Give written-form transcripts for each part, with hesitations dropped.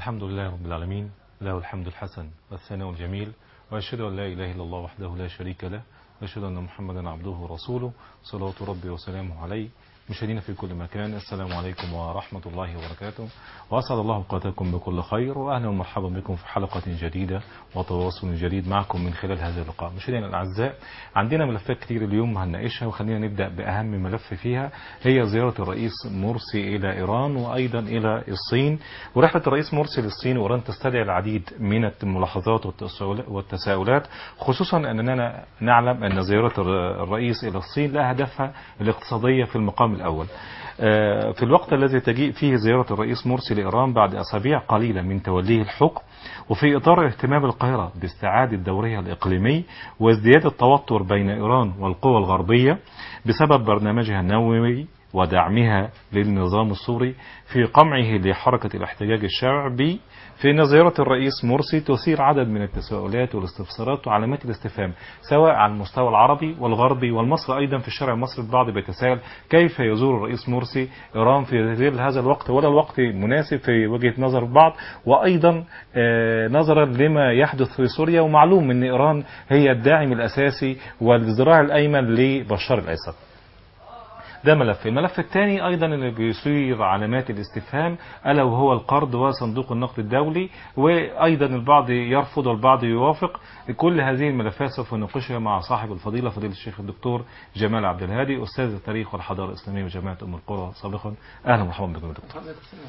الحمد لله رب العالمين، له الحمد الحسن والثناء الجميل، وأشهد أن لا إله إلا الله وحده لا شريك له، وأشهد أن محمدا عبده ورسوله صلوات ربي وسلامه عليه. مشاهدينا في كل مكان، السلام عليكم ورحمة الله وبركاته، وأسعد الله أوقاتكم بكل خير، وأهلا ومرحبا بكم في حلقة جديدة وتواصل جديد معكم من خلال هذا اللقاء. مشاهدينا الأعزاء، عندنا ملفات كتير اليوم هنناقشها، وخلينا نبدأ بأهم ملف فيها، هي زيارة الرئيس مرسي إلى إيران وأيضا إلى الصين. ورحلة الرئيس مرسي للصين وإيران تستدعي العديد من الملاحظات والتساؤلات، خصوصا أننا نعلم أن زيارة الرئيس إلى الصين لا هدفها الاقتصادية في المقام الأول. في الوقت الذي تجيء فيه زيارة الرئيس مرسي لإيران بعد أسابيع قليلة من توليه الحكم، وفي إطار اهتمام القاهرة باستعادة دورها الإقليمي وازدياد التوتر بين إيران والقوى الغربية بسبب برنامجها النووي ودعمها للنظام السوري في قمعه لحركة الاحتجاج الشعبي، فإن زيارة الرئيس مرسي تثير عدد من التساؤلات والاستفسارات وعلامات الاستفهام، سواء على المستوى العربي والغربي والمصري. أيضا في الشارع المصري البعض بيتساءل كيف يزور الرئيس مرسي إيران في ظل هذا الوقت، ولا الوقت مناسب في وجهة نظر البعض، وأيضا نظرا لما يحدث في سوريا. ومعلوم أن إيران هي الداعم الأساسي والذراع الأيمن لبشار الأسد. ده ملف. الملف الثاني أيضا اللي بيثير علامات الاستفهام ألا وهو القرض وصندوق النقد الدولي، وأيضا البعض يرفض والبعض يوافق. كل هذه الملفات سوف نناقشها مع صاحب الفضيلة فضيلة الشيخ الدكتور جمال عبد الهادي، أستاذ التاريخ والحضارة الإسلامية بجامعة أم القرى سابقا. أهلا ومرحبا بكم يا دكتور.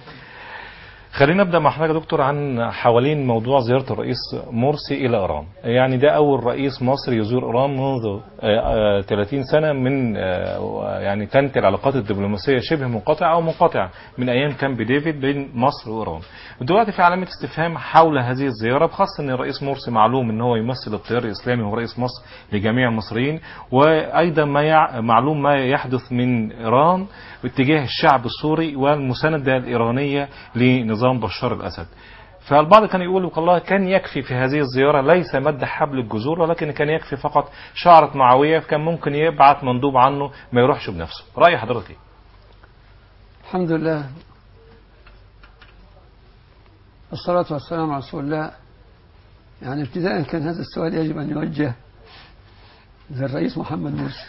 خلينا نبدأ مع حضرتك يا دكتور عن حوالين موضوع زيارة الرئيس مرسي إلى إيران. يعني ده أول رئيس مصري يزور إيران منذ 30 سنة، من يعني كانت العلاقات الدبلوماسية شبه منقطعة أو منقطعة من أيام كامب ديفيد بين مصر وإيران. دلوقتي في علامة استفهام حول هذه الزيارة، بخاصة أن الرئيس مرسي معلوم أن هو يمثل التيار الإسلامي وهو رئيس مصر لجميع المصريين، وأيضا معلوم ما يحدث من إيران باتجاه الشعب السوري والمساندة الإيرانية لنظام بشار الأسد. فالبعض كان يقول والله كان يكفي في هذه الزيارة ليس مد حبل الجزور، ولكن كان يكفي فقط شعرة معاوية، كان ممكن يبعث مندوب عنه ما يروحش بنفسه. رأي حضرتك ايه؟ الحمد لله والصلاة والسلام على رسول الله. يعني ابتداء كان هذا السؤال يجب أن يوجه للرئيس محمد مرسي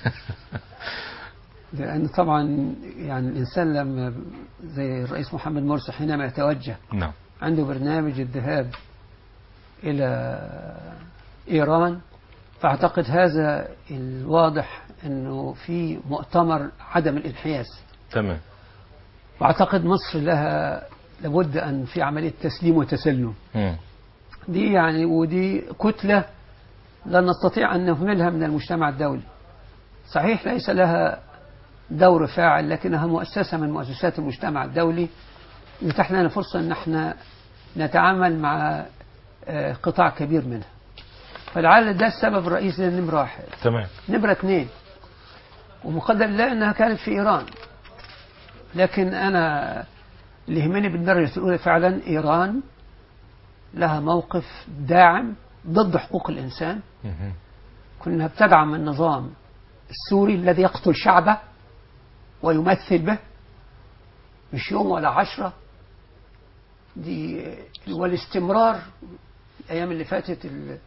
لأن طبعا يعني الإنسان لما زي الرئيس محمد مرسي حينما يتوجه عنده برنامج الذهاب إلى إيران، فأعتقد هذا الواضح أنه في مؤتمر عدم الانحياز. تمام. وأعتقد مصر لها لابد أن في عملية تسليم وتسلم. دي يعني ودي كتلة لا نستطيع أن نهملها من المجتمع الدولي. صحيح ليس لها دور فاعل، لكنها مؤسسة من مؤسسات المجتمع الدولي يتيح لنا فرصة أن احنا نتعامل مع قطاع كبير منها. فلعل ده السبب الرئيسي لنمرة واحد. تمام. نمرة اثنين، ومقدر الله أنها كانت في إيران، لكن أنا اللي يهمني بالدرجة الأولى فعلا إيران لها موقف داعم ضد حقوق الإنسان. كنا بتدعم النظام السوري الذي يقتل شعبه ويمثل به، مش يوم ولا 10. دي والاستمرار الأيام اللي فاتت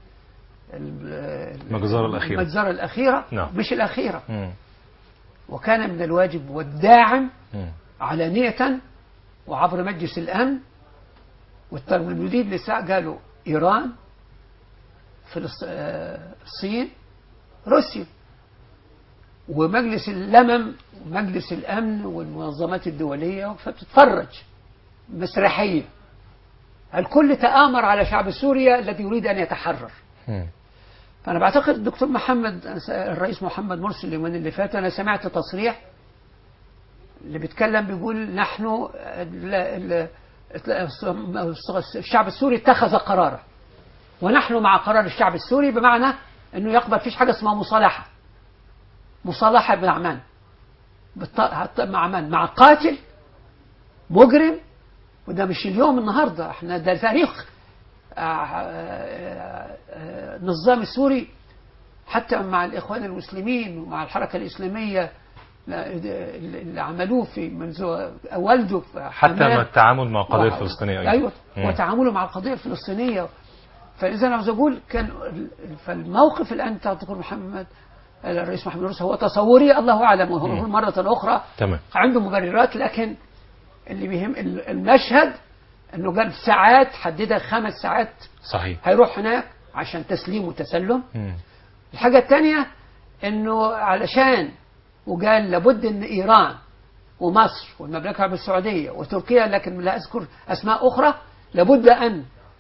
المجزرة الأخيرة مش الأخيرة. وكان من الواجب والداعم علانية وعبر مجلس الأمن والتمديد لساعة قالوا إيران، الصين، روسيا، ومجلس الأمم ومجلس الأمن والمنظمات الدولية فبتتفرج مسرحية. الكل تآمر على شعب سوريا الذي يريد أن يتحرر. فأنا بعتقد الدكتور الرئيس محمد مرسي اليومين اللي فات أنا سمعت تصريح اللي بيتكلم بيقول نحن الشعب السوري اتخذ قراره ونحن مع قرار الشعب السوري، بمعنى أنه يقبل فيش حاجة اسمها مصالحة مع من؟ مع من؟ مع قاتل مجرم. وده مش اليوم النهاردة، احنا ده تاريخ النظام السوري حتى مع الإخوان المسلمين ومع الحركة الإسلامية اللي عملوه في منذ والده حتى مع التعامل مع القضية الفلسطينية أيضا. أيوة وتعامله مع القضية الفلسطينية. فإذا أنا عاوز أقول كان فالموقف الآن بتاع الدكتور محمد الرئيس محمد مرسي هو تصوري الله أعلم، وهو مرة أخرى تمام. عنده مبررات، لكن اللي بيهم المشهد أنه قال ساعات حددها 5 ساعات صحيح هيروح هناك عشان تسليم وتسلم. الحاجة الثانية أنه علشان وقال لابد أن إيران ومصر والمملكة العربية السعودية وتركيا، لكن لا أذكر أسماء أخرى، لابد أن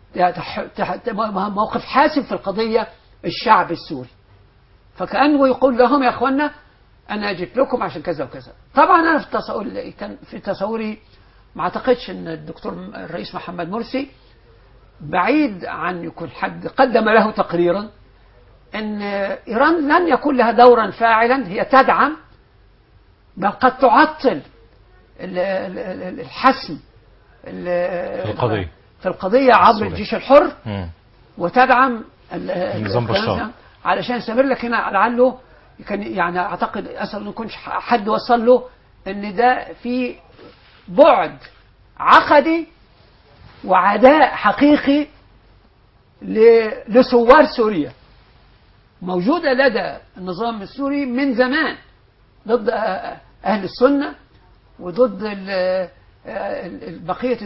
موقف حاسم في القضية الشعب السوري. فكأنه يقول لهم يا أخوانا أنا جيت لكم عشان كذا وكذا. طبعا أنا في تصوري ما أعتقدش أن الدكتور الرئيس محمد مرسي بعيد عن يكون حد قدم له تقريرا أن إيران لن يكون لها دورا فاعلا، هي تدعم بل قد تعطل الحسم في القضية عبر الجيش الحر وتدعم نظام بشار علشان يستمر. لكن لعله كان يعني أعتقد أسأل أن يكونش حد وصل له أن ده في بعد عقدي وعداء حقيقي لثوار سوريا موجودة لدى النظام السوري من زمان ضد أهل السنة وضد بقية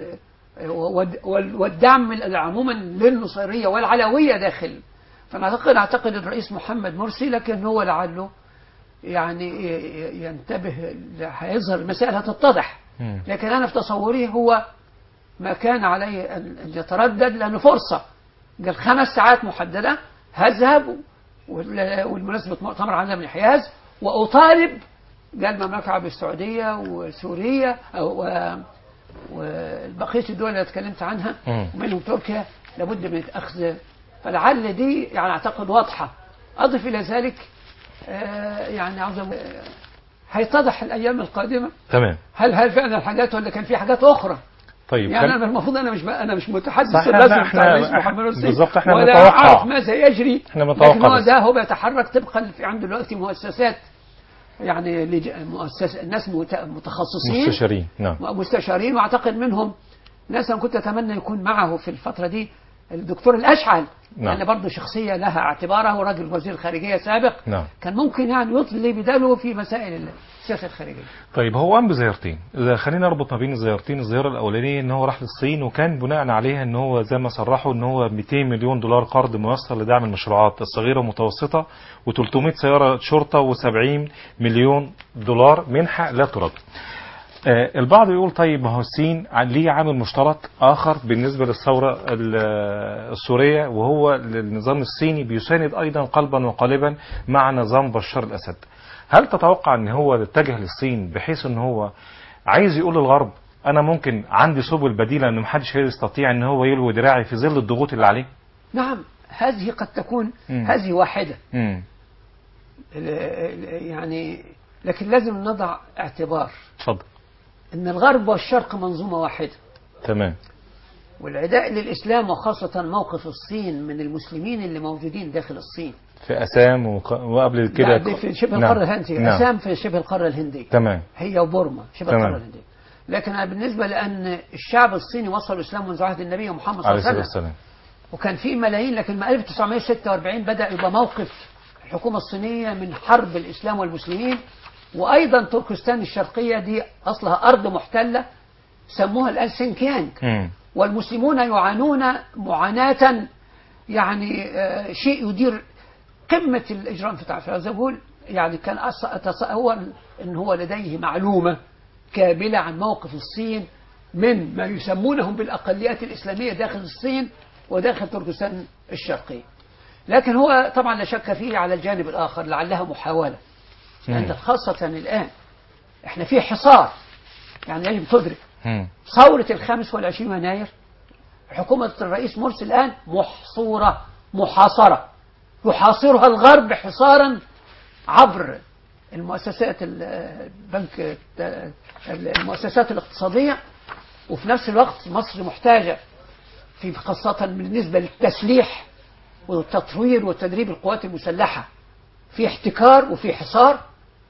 والدعم عموما للنصيرية والعلوية داخل. فأنا أعتقد الرئيس محمد مرسي لكن هو لعله يعني ينتبه، هيظهر المسائل هتتضح. لكن أنا في تصوري هو ما كان عليه أن يتردد لأنه فرصة. قال 5 ساعات محددة هذهب، والمناسبة مؤتمر عالم الحياز، وأطالب قال المملكة العربية السعودية وسوريا وبقية الدول اللي تكلمت عنها ومنهم تركيا لابد من أخذ. فلعل دي يعني أعتقد واضحة. أضف إلى ذلك يعني عاوز هيتضح الأيام القادمة تمام هل فعلا الحاجات ولا كان في حاجات أخرى. طيب يعني أنا المفروض أنا مش متحدث لازم بتاع الرئيس محمد مرسي بالضبط، احنا ولا متوقع أعرف ماذا يجري، لكن هو بيتحرك طبقا في عنده دلوقتي مؤسسات يعني ناس متخصصين مستشارين. نعم مستشارين، واعتقد منهم ناس انا كنت اتمنى يكون معه في الفتره دي الدكتور الاشعل. نعم. لان برضه شخصيه لها اعتباره، راجل وزير خارجيه سابق. نعم. كان ممكن يعني يطلي بداله في مسائل السياسه الخارجيه. طيب هو قام بزيارتين، خلينا نربط ما بين الزيارتين. الزياره الاولانيه ان هو راح للصين وكان بناء عليها ان هو زي ما صرحوا ان هو 200 مليون دولار قرض موصل لدعم المشروعات الصغيره والمتوسطه و300 سياره شرطه و70 مليون دولار منحه لا ترد. البعض يقول طيب ما هو الصين ليه عامل مشترك آخر بالنسبة للثورة السورية، وهو النظام الصيني بيساند أيضا قلبا وقالبا مع نظام بشار الأسد. هل تتوقع أن هو اتجه للصين بحيث أن هو عايز يقول للغرب أنا ممكن عندي سبل بديلة أن محدش يستطيع أن هو يلوي دراعي في ظل الضغوط اللي عليه؟ نعم، هذه قد تكون هذه واحدة يعني، لكن لازم نضع اعتبار. اتفضل. ان الغرب والشرق منظومة واحدة. تمام. والعداء للإسلام وخاصة موقف الصين من المسلمين اللي موجودين داخل الصين في أسام وقبل كده في شبه القارة الهندية. نعم. أسام في شبه القارة الهندية. تمام. هي وبورما شبه القارة الهندية. لكن بالنسبة لأن الشعب الصيني وصل الإسلام منذ عهد النبي محمد صلى الله عليه وسلم، وكان في ملايين، لكن من 1946 بدأ يبقى موقف الحكومة الصينية من حرب الإسلام والمسلمين. وأيضا تركستان الشرقية دي أصلها أرض محتلة سموها الآن سينكيانج، والمسلمون يعانون معاناة يعني شيء يدير قمة الإجرام في التعافي. عايز أقول يعني كان أتصور أن هو لديه معلومة كاملة عن موقف الصين من ما يسمونهم بالأقليات الإسلامية داخل الصين وداخل تركستان الشرقية. لكن هو طبعا لا شك فيه على الجانب الآخر لعلها محاولة، لأن خاصة الآن احنا في حصار، يعني يجب تدرك ثورة 25 يناير حكومة الرئيس مرسي الآن محاصرة يحاصرها الغرب حصارا عبر المؤسسات البنك المؤسسات الاقتصادية. وفي نفس الوقت مصر محتاجة في خاصة بالنسبة للتسليح والتطوير وتدريب القوات المسلحة في احتكار وفي حصار.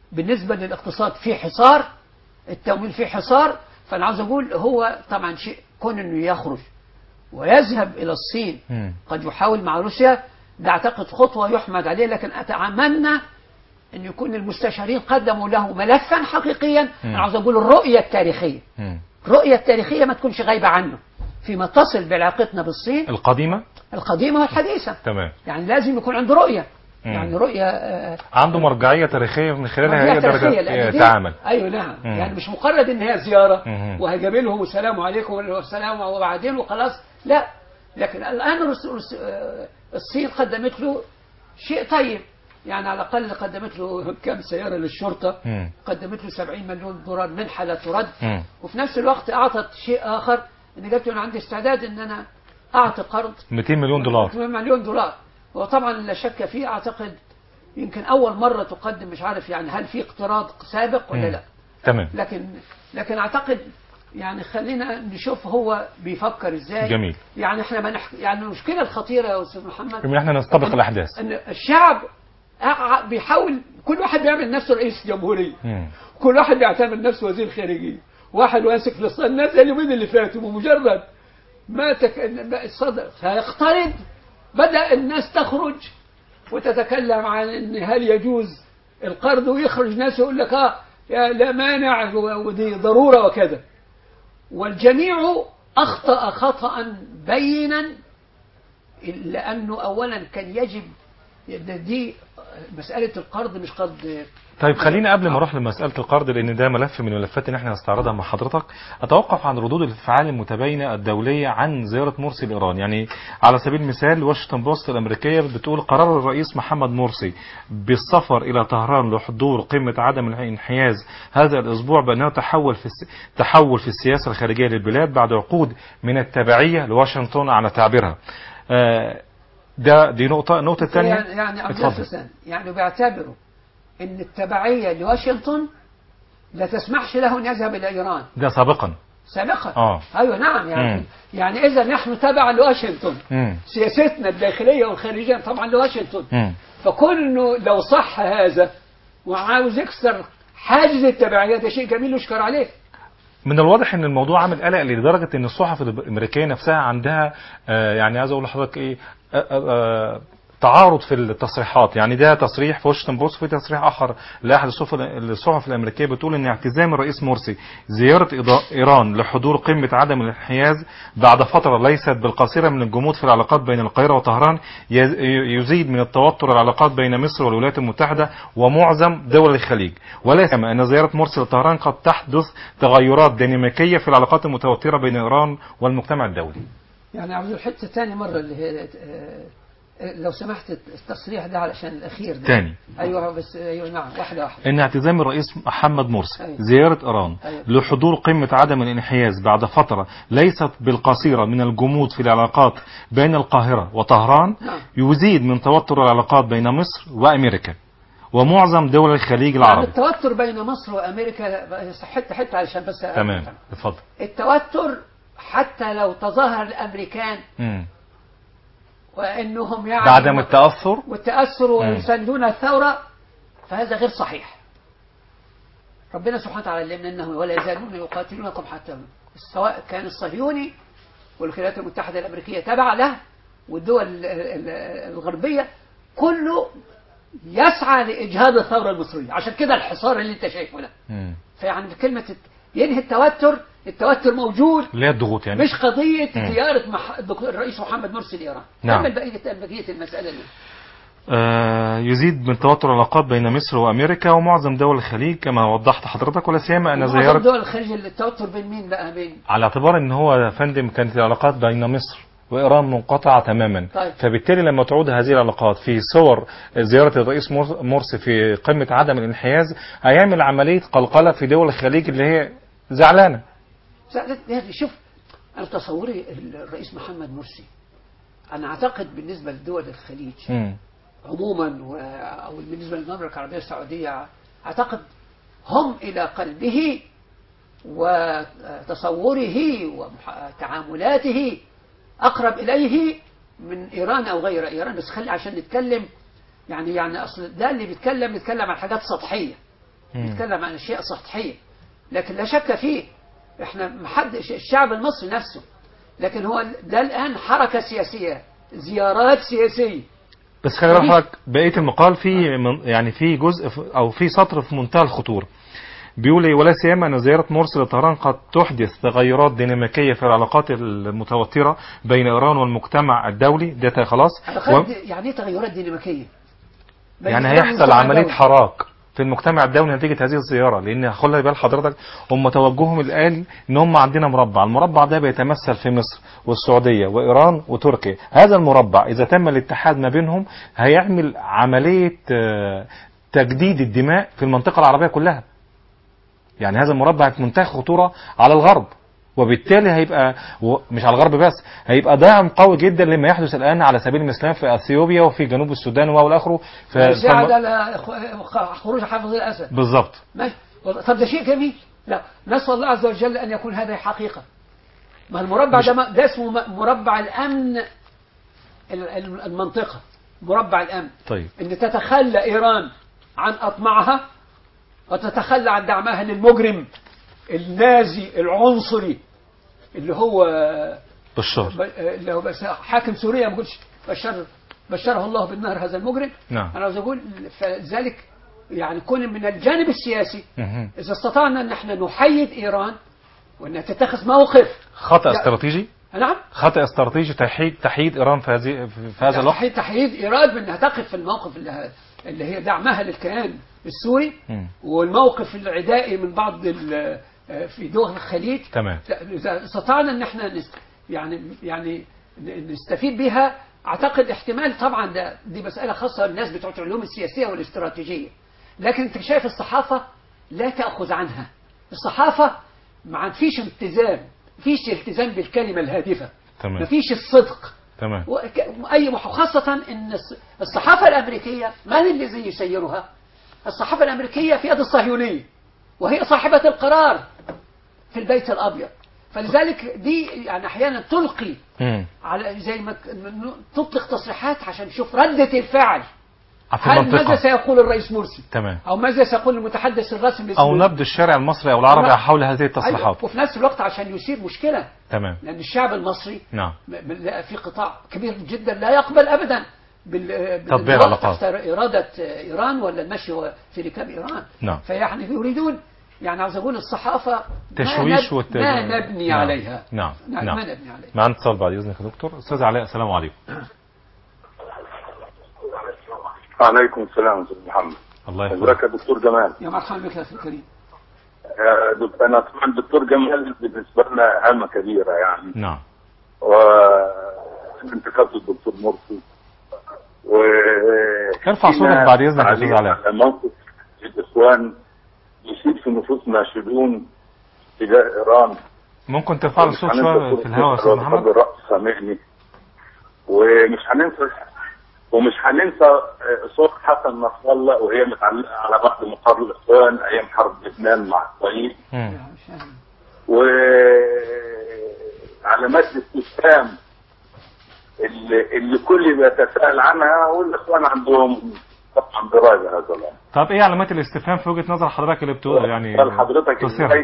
بالنسبة للاقتصاد في حصار، التمويل في حصار. فأنا عاوز أقول هو طبعا شيء كون أنه يخرج ويذهب إلى الصين، قد يحاول مع روسيا، ده أعتقد خطوة يحمد عليه، لكن أتمنى أن يكون المستشارين قدموا له ملفا حقيقيا. أنا عاوز أقول الرؤية التاريخية، الرؤية التاريخية ما تكونش غايبة عنه فيما تصل بعلاقتنا بالصين القديمة والحديثة. تمام. يعني لازم يكون عنده رؤية، يعني رؤية عنده مرجعية تاريخية من خلالها يقدر يتعامل. أيوة نعم. يعني مش مجرد إن هي زيارة وهجابلهم والسلام عليكم والسلام وبعدين وخلاص، لا. لكن الآن الصين قدمت له شيء طيب، يعني على الأقل قدمت له كم سيارة للشرطة، قدمت له 70 مليون دولار منحة لا ترد، وفي نفس الوقت أعطت شيء آخر، إن قلت أنا عندي استعداد إن أنا أعطي قرض 200 مليون دولار. 200 مليون دولار. وطبعا لا شك فيه، أعتقد يمكن أول مرة تقدم، مش عارف يعني هل في اقتراض سابق ولا لا. تمام. لكن أعتقد يعني خلينا نشوف هو بيفكر ازاي. جميل. يعني احنا ما يعني المشكلة الخطيرة يا أستاذ محمد إن احنا نستبق الأحداث، ان الشعب بيحاول، كل واحد بيعمل نفسه رئيس جمهورية، كل واحد بيعتبر نفسه وزير خارجية، واحد ماسك في الصدر. الناس اليومين اللي فاتوا بمجرد ما الصدر هيقترض بدأ الناس تخرج وتتكلم عن ان هل يجوز القرض، ويخرج ناس يقول لك يا لا مانع ودي ضرورة وكذا. والجميع أخطأ خطأ بينا، لأنه أولا كان يجب، دي مسألة القرض مش قرض. طيب خلينا قبل ما اروح لمسألة القرض، لأن ده ملف من الملفات اللي احنا هنستعرضها مع حضرتك، أتوقف عن ردود الأفعال المتباينة الدولية عن زيارة مرسي لإيران. يعني على سبيل المثال واشنطن بوست الأمريكية بتقول قرار الرئيس محمد مرسي بالسفر إلى طهران لحضور قمة عدم الانحياز هذا الأسبوع بأنه تحول في السياسة الخارجية للبلاد بعد عقود من التبعية لواشنطن على تعبيرها. دي نقطة ثانية. يعني بيعتبروا ان التبعية لواشنطن لا تسمحش له ان يذهب الى ايران. ده سابقا. ايوه نعم. يعني اذا نحن تبع لواشنطن، سياستنا الداخلية والخارجية طبعا لواشنطن. فكون انه لو صح هذا وعاوز يكسر حاجز التبعية، ده شيء جميل يشكر عليه. من الواضح ان الموضوع عامل قلق لدرجة ان الصحف الامريكية نفسها عندها يعني عايز اقول لحضرتك ايه، تعارض في التصريحات. يعني ده تصريح في واشنطن بوست، في تصريح اخر لاحد الصحف الامريكيه بتقول ان اعتزام الرئيس مرسي زياره ايران لحضور قمه عدم الانحياز بعد فتره ليست بالقصيره من الجمود في العلاقات بين القاهره وطهران يزيد من التوتر العلاقات بين مصر والولايات المتحده ومعظم دول الخليج، ولا سيما ان زياره مرسي لطهران قد تحدث تغيرات ديناميكيه في العلاقات المتوتره بين ايران والمجتمع الدولي. يعني عاوز الحته ثاني مره اللي هي لو سمحت التصريح ده علشان الأخير ده. تاني. أيوة بس أيوة نعم واحدة. إن اعتزام الرئيس محمد مرسي زيارة إيران لحضور قمة عدم الانحياز بعد فترة ليست بالقصيرة من الجمود في العلاقات بين القاهرة وطهران يزيد من توتر العلاقات بين مصر وأمريكا ومعظم دول الخليج العربي. يعني التوتر بين مصر وأمريكا حتى علشان بس. تمام اتفضل. التوتر حتى لو تظاهر الأمريكان وأنهم يعني بعدم التأثر ويساندون الثورة، فهذا غير صحيح. ربنا سبحانه وتعالى علمنا أنه ولا يزالون يقاتلونكم حتى، سواء كان الصهيوني والولايات المتحدة الأمريكية تبع له والدول الغربية كله يسعى لإجهاد الثورة المصرية. عشان كده الحصار اللي انت شايفه ده. فيعني كلمة ينهي التوتر موجود، لا الضغوط يعني مش قضية زيارة الرئيس محمد مرسي لإيران. كمل بقية المسألة دي. يزيد من توتر العلاقات بين مصر وأمريكا ومعظم دول الخليج كما وضحت حضرتك، ولا سيما أن زيارة معظم دول الخليج. التوتر بين مين بقى؟ على اعتبار أن هو فندم كانت العلاقات بين مصر وإيران منقطعة تماما. طيب. فبالتالي لما تعود هذه العلاقات في صور زيارة الرئيس مرسي في قمة عدم الانحياز هيعمل عملية قلقلة في دول الخليج اللي هي زعلانة. شوف أنا تصوري الرئيس محمد مرسي، أنا أعتقد بالنسبة لدول الخليج عموما أو بالنسبة للمملكة العربية السعودية، أعتقد هم إلى قلبه وتصوره وتعاملاته أقرب إليه من إيران أو غير إيران. بس خلي عشان نتكلم يعني أصل ده اللي بيتكلم عن حاجات سطحية. نتكلم عن أشياء سطحية، لكن لا شك فيه احنا محدش الشعب المصري نفسه، لكن هو ده الآن حركة سياسية، زيارات سياسية. بس خلي بالك بقية المقال في يعني في جزء أو في سطر في منتهى الخطورة، بيقول ايه: ولا سيما ان زيارة مرسي لطهران قد تحدث تغيرات ديناميكية في العلاقات المتوترة بين ايران والمجتمع الدولي. ده خلاص يعني ايه تغيرات ديناميكية؟ يعني هيحصل عملية حراك في المجتمع الدولي نتيجة هذه الزيارة، لان خلي بال حضرتك هم توجههم الآن ان هم عندنا مربع، المربع ده بيتمثل في مصر والسعودية وايران وتركيا. هذا المربع اذا تم الاتحاد ما بينهم هيعمل عملية تجديد الدماء في المنطقة العربية كلها. يعني هذا المربع في منتهى خطورة على الغرب، وبالتالي هيبقى مش على الغرب بس، هيبقى داعم قوي جدا لما يحدث الآن على سبيل المثال في اثيوبيا وفي جنوب السودان والآخره. يساعد على خروج حافظ الأسد بالضبط. طب ده شيء جميل. لا، نسأل الله عز وجل أن يكون هذا حقيقة. ما المربع ده اسمه مربع الأمن، المنطقة مربع الأمن. طيب أن تتخلى إيران عن أطماعها وتتخلى عن دعمها للمجرم النازي العنصري اللي هو بشار، اللي هو حاكم سوريا، ما قلتش بشره الله بالنار هذا المجرم. نعم. أنا عاوز أقول فذلك يعني كون من الجانب السياسي إذا استطعنا أن احنا نحيد إيران وأنها تتخذ موقف خطأ استراتيجي. نعم، خطأ استراتيجي تحييد إيران في هذا الوقت. تحييد إيران بأنها تقف في الموقف اللي هي دعمها للكيان السوري والموقف العدائي من بعض في دول الخليج. تمام. إذا استطعنا أن احنا يعني نستفيد بها، أعتقد احتمال طبعا دي مسألة خاصة بالناس بتوع العلوم السياسية والاستراتيجية، لكن انت شايف الصحافة لا تأخذ عنها. الصحافة ما فيش التزام، فيش التزام بالكلمة الهادفة. تمام. ما فيش الصدق. تمام. خاصة ان الصحافة الأمريكية من الذي يسيرها؟ الصحافة الأمريكية في يد الصهيونية، وهي صاحبة القرار في البيت الأبيض. فلذلك دي يعني أحيانا تلقي على زي ما تطلق تصريحات عشان نشوف ردة الفعل. هل ماذا سيقول الرئيس مرسي؟ تمام. أو ماذا سيقول المتحدث الرسمي أو نبض الشارع المصري أو العربي حول هذه التصريحات. أيوة. وفي نفس الوقت عشان يثير مشكلة. تمام. لأن الشعب المصري نعم. في قطاع كبير جدا لا يقبل أبدا تطبيع العلاقات تحت إرادة إيران ولا المشي في ركاب إيران. نعم. فيعني يريدون، يعني عاوز أقول الصحافة تشويش ما نبني نعم. عليها. نعم. ما نبني عليها. معنا اتصال بعد إذنك يا دكتور. أستاذ علاء، السلام عليكم. وعليكم السلام أستاذ محمد. الله يحفظك. ازيك يا دكتور جمال؟ يا مرحبا بك يا أخي الكريم. أنا طبعا الدكتور جمال بالنسبة لنا هامة كبيرة يعني. نعم. وانتخاب الدكتور مرسي ارفع صوتك بعد إذنك يا أستاذ علاء. موقف الإخوان يصيب في نفوسنا شجون تجاه إيران. ممكن ترفع الصوت شوية في الهواء يا أستاذ محمد؟ الرأس سامعني. ومش هننسى صوت حسن نصر الله وهي متعلقة على بعض مقر الإخوان أيام حرب لبنان مع إسرائيل. وعلامات الاستفهام اللي كل بيتساءل عنها، والإخوان عندهم طبعا دراية هذا الأمر. طب إيه علامات الاستفهام في وجهة نظر حضرتك اللي بتقول يعني حضرتك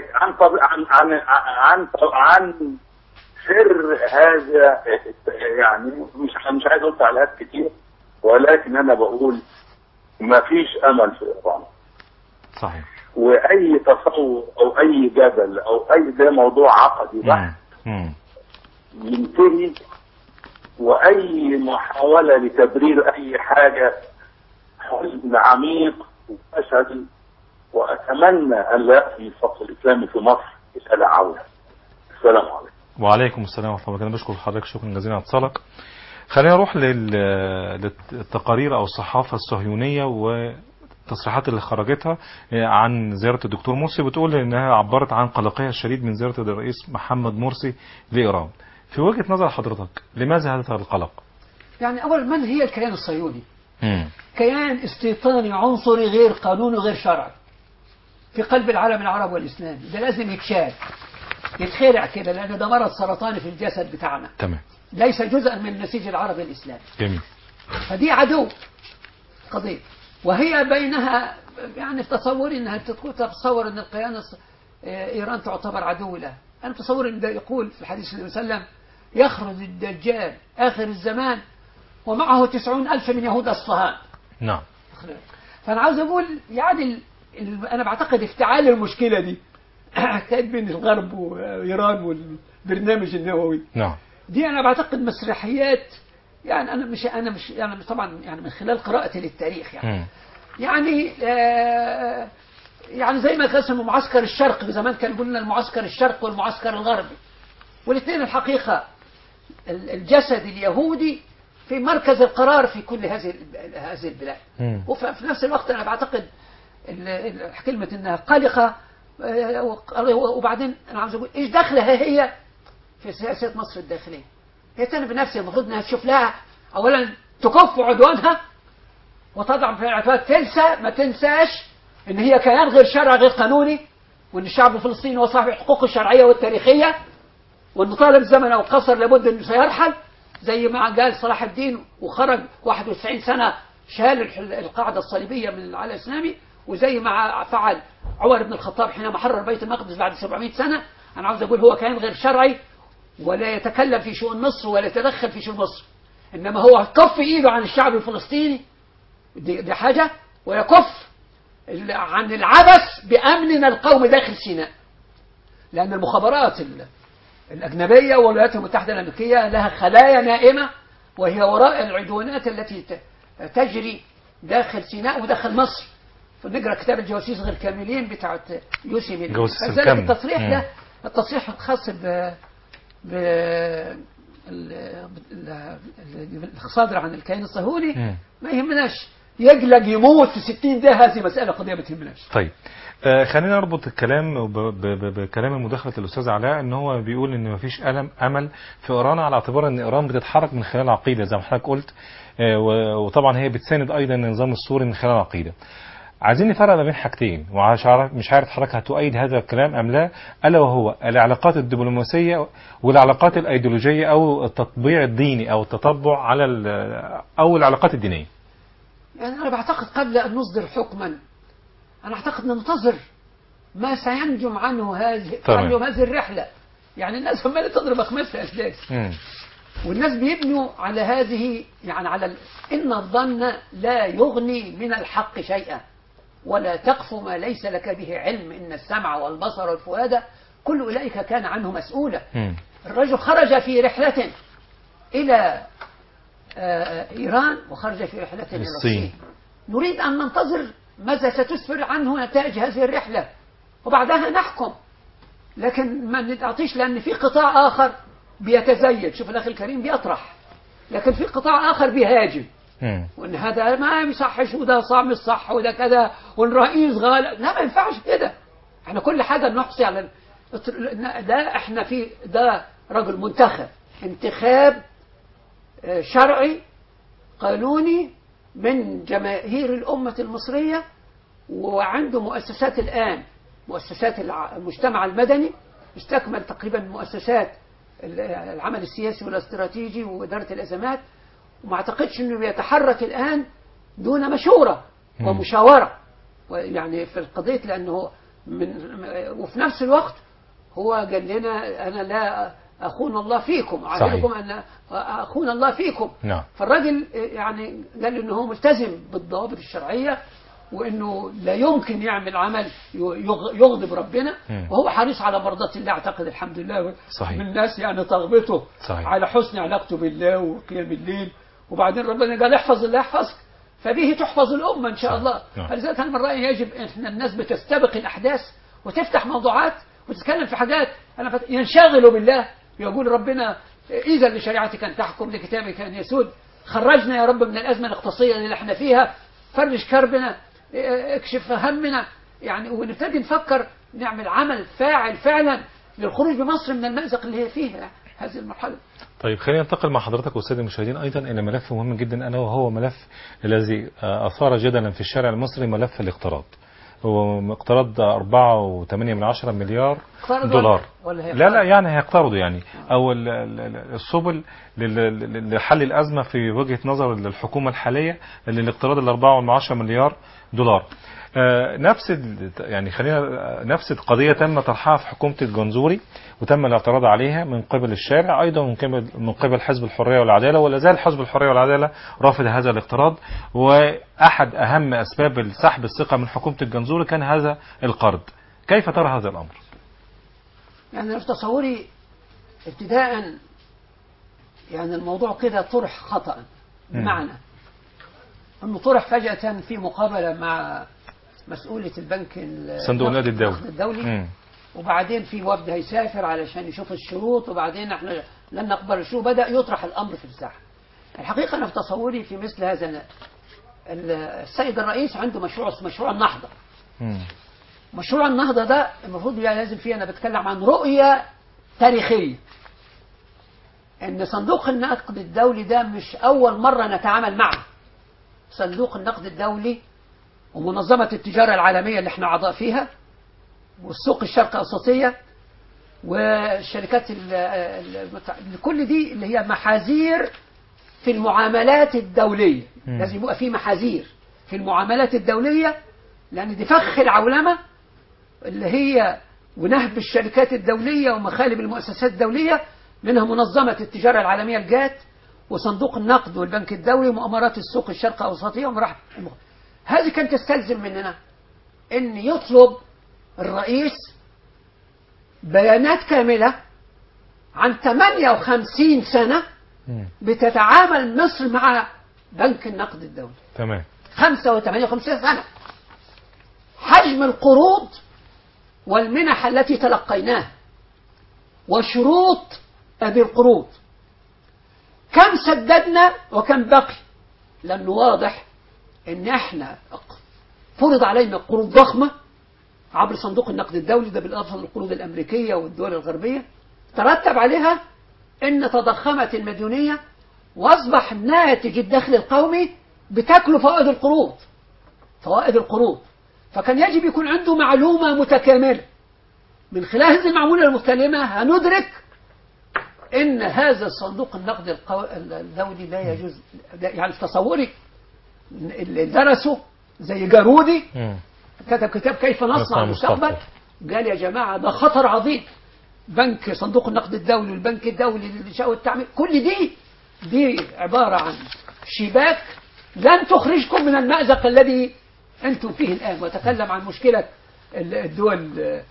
عن سر هذا، يعني مش عايز اقول تعليقات كتير، ولكن انا بقول ما فيش امل في ايران. صحيح. واي تصور او اي جدل او اي ده موضوع عقدي بحت ينتهي، واي محاولة لتبرير اي حاجة حزن عميق وفشل. واتمنى ان لا يأتي الفصل الاسلامي في مصر الى عودة. السلام عليكم. وعليكم السلام ورحمة الله. أنا بشكر حضرتك شكرا جزيلا على اتصالك. خلينا نروح للتقارير أو الصحافة الصهيونية والتصريحات اللي خرجتها عن زيارة الدكتور مرسي، بتقول إنها عبرت عن قلقها الشديد من زيارة الرئيس محمد مرسي لإيران. في وجهة نظر حضرتك لماذا هذا القلق؟ يعني أولا، من هي الكيان الصهيوني؟ كيان استيطاني عنصري غير قانوني غير شرعي في قلب العالم العربي والإسلامي. ده لازم يتشال، يتخرع كده، لأن ده مرض سرطاني في الجسد بتاعنا. تمام. ليس جزءا من النسيج العربي الإسلامي. جميل. فدي عدو قضية، وهي بينها يعني في تصوري انها تتصور ان القيادة ايران تعتبر عدو لها. انا تصوري ان ده يقول في الحديث النبي صلى الله عليه وسلم يخرج الدجال اخر الزمان ومعه 90,000 من يهود اصفهان. نعم. فانا عاوز اقول يعني انا بعتقد افتعال المشكله دي حكايه بين الغرب وايران والبرنامج النووي. نعم. دي انا بعتقد مسرحيات. يعني انا مش يعني طبعا يعني من خلال قراءتي للتاريخ يعني يعني يعني زي ما قسموا معسكر الشرق زمان، كان قلنا المعسكر الشرقي والمعسكر الغربي، والاثنين الحقيقه الجسد اليهودي في مركز القرار في كل هذه البلاد. وفي نفس الوقت انا بعتقد كلمه انها قلقه. وبعدين انا عاوز اقول ايش دخلها هي في سياسه مصر الداخليه؟ هي تاني بنفسها المفروض انها تشوف لها اولا تكف عدوانها وتضع في الاعتبار ما تنساش ان هي كيان غير شرعي غير قانوني، وان الشعب الفلسطيني هو صاحب الحقوق الشرعيه والتاريخيه، وان طال الزمن او قصر لابد انه سيرحل زي ما قال صلاح الدين وخرج 91 سنه شال القاعده الصليبيه من العالم الاسلامي، وزي ما فعل عمر بن الخطاب حينما حرر بيت المقدس بعد 700 سنه. انا عاوز اقول هو كيان غير شرعي ولا يتكلم في شؤون مصر ولا يتدخل في شؤون مصر، انما هو كف ايده عن الشعب الفلسطيني، دي حاجه، ويكف عن العبث بامننا القومي داخل سيناء، لان المخابرات الاجنبيه والولايات المتحده الامريكيه لها خلايا نائمه وهي وراء العدوانات التي تجري داخل سيناء وداخل مصر. فنقرا كتاب الجواسيس غير كاملين بتاعت يوسي ميلي. فذلك التصريح ده التصريح الخاص الصادر عن الكيان الصهيوني ما يهمناش، يقلق يموت في 60 ده، هذه مسألة قضية ما تهمناش. طيب خلينا نربط الكلام بكلام مداخلة الأستاذ علاء، ان هو بيقول ان مفيش أمل في إيران على اعتبار ان إيران بتتحرك من خلال عقيدة زي ما حضرتك قلت، وطبعا هي بتساند أيضا النظام السوري من خلال عقيدة. عايزين نفرق ما بين حاجتين، ومش عارف حضرتك هتؤيد هذا الكلام أم لا، ألا وهو العلاقات الدبلوماسية والعلاقات الأيديولوجية أو التطبيع الديني أو التطبع على أو العلاقات الدينية. يعني أنا بعتقد قبل أن نصدر حكما أنا أعتقد ننتظر ما سينجم عنه هذه الرحلة. يعني الناس عمالة تضرب أخماسها أساس، والناس بيبنوا على هذه، يعني على إن الظن لا يغني من الحق شيئا ولا تقف ما ليس لك به علم، إن السمع والبصر والفؤاد كل أولئك كان عنه مسؤولا. الرجل خرج في رحلة إلى إيران وخرج في رحلة إلى الصين. نريد أن ننتظر ماذا ستسفر عنه نتائج هذه الرحلة وبعدها نحكم، لكن ما نعطيش، لأن في قطاع آخر بيتزيد. شوف الأخ الكريم بيطرح، لكن في قطاع آخر بيهاجم وإن هذا ما يصحش وده صعب الصح وده كذا والرئيس غالب. لا، ما ينفعش كده. احنا كل حاجة نحصي على ده. احنا في ده رجل منتخب انتخاب شرعي قانوني من جماهير الأمة المصرية، وعنده مؤسسات الآن، مؤسسات المجتمع المدني، استكمل تقريبا مؤسسات العمل السياسي والاستراتيجي وإدارة الأزمات، وما اعتقدش أنه بيتحرك الآن دون مشورة ومشاورة يعني في القضية، لأنه وفي نفس الوقت هو قال لنا أنا لا أخون الله فيكم، أعلمكم أن أخون الله فيكم. فالراجل يعني قال إنه هو ملتزم بالضوابط الشرعية، وإنه لا يمكن يعمل عمل يغضب ربنا، وهو حريص على مرضاة الله. أعتقد الحمد لله من الناس يعني تغبطه على حسن علاقته بالله وقيام الليل، وبعدين ربنا قال احفظ الله يحفظك، فبه تحفظ الأمة إن شاء الله. فلذلك أنا من رأيي يجب إن الناس بتستبق الأحداث وتفتح موضوعات وتتكلم في حاجات ينشغلوا بالله، يقول ربنا إذا لشريعتك أن تحكم لكتابك أن يسود، خرجنا يا رب من الأزمة الاقتصادية اللي احنا فيها، فرج كربنا، اكشف همنا يعني، ونبتدي نفكر نعمل عمل فاعل فعلا للخروج بمصر من المأزق اللي هي فيها هذه المرحلة. طيب خلينا ننتقل مع حضرتك والسادة المشاهدين أيضا إلى ملف مهم جدا، ألا وهو ملف الذي أثار جدلا في الشارع المصري، ملف الاقتراض. هو اقترض 4.8 مليار دولار. لا يعني هيقترضوا يعني، أو السبل لحل الأزمة في وجهة نظر الحكومة الحالية للاقتراض 4.10 مليار دولار. يعني خلينا نفس القضية تم طرحها في حكومة الجنزوري وتم الاعتراض عليها من قبل الشارع، أيضا من قبل حزب الحرية والعدالة، ولا زال حزب الحرية والعدالة رافض هذا الاقتراض. وأحد أهم أسباب سحب الثقة من حكومة الجنزوري كان هذا القرض. كيف ترى هذا الأمر؟ يعني في تصوري ابتداء يعني الموضوع كده طرح خطأ، بمعنى أنه طرح فجأة في مقابلة مع مسؤولية البنك صندوق النقد الدولي وبعدين في وفد هيسافر علشان يشوف الشروط، وبعدين احنا لن نقبل الشروط، بدأ يطرح الأمر في الساحة. الحقيقة أنا في تصوري في مثل هذا السيد الرئيس عنده مشروع اسمه مشروع النهضة. مشروع النهضة ده المفروض لازم فيه، أنا بتكلم عن رؤية تاريخية، إن صندوق النقد الدولي ده مش أول مرة نتعامل معه. صندوق النقد الدولي ومنظمة التجارة العالمية اللي احنا أعضاء فيها، والسوق الشرق أوسطية، والشركات كل دي اللي هي محاذير في المعاملات الدولية. لازم يبقى في محاذير في المعاملات الدولية، لأن دي فخ العولمة اللي هي ونهب الشركات الدولية ومخالب المؤسسات الدولية، منها منظمة التجارة العالمية الجات وصندوق النقد والبنك الدولي ومؤامرات السوق الشرق أوسطية ومراحل. هذه كانت تستلزم مننا أن يطلب الرئيس بيانات كاملة عن 58 سنة بتتعامل مصر مع بنك النقد الدولي. تمام. 58 سنة. حجم القروض والمنح التي تلقيناها وشروط هذه القروض، كم سددنا وكم بقي، لأنه واضح ان احنا فرض علينا قروض ضخمة عبر صندوق النقد الدولي ده، بالإضافة للقروض الأمريكية والدول الغربية، ترتب عليها ان تضخمت المديونية واصبح ناتج الدخل القومي بتاكل فوائد القروض. فكان يجب يكون عنده معلومة متكاملة. من خلال هذه المعلومة المتكاملة هندرك ان هذا الصندوق النقد الدولي لا يجوز. يعني في تصوري اللي درسوا زي جارودي كتب كتاب كيف نصنع المستقبل، قال يا جماعة ده خطر عظيم. بنك صندوق النقد الدولي والبنك الدولي للإنشاء والتعمير، كل دي عبارة عن شباك لن تخرجكم من المأزق الذي أنتم فيه الآن. وتكلم عن مشكلة الدول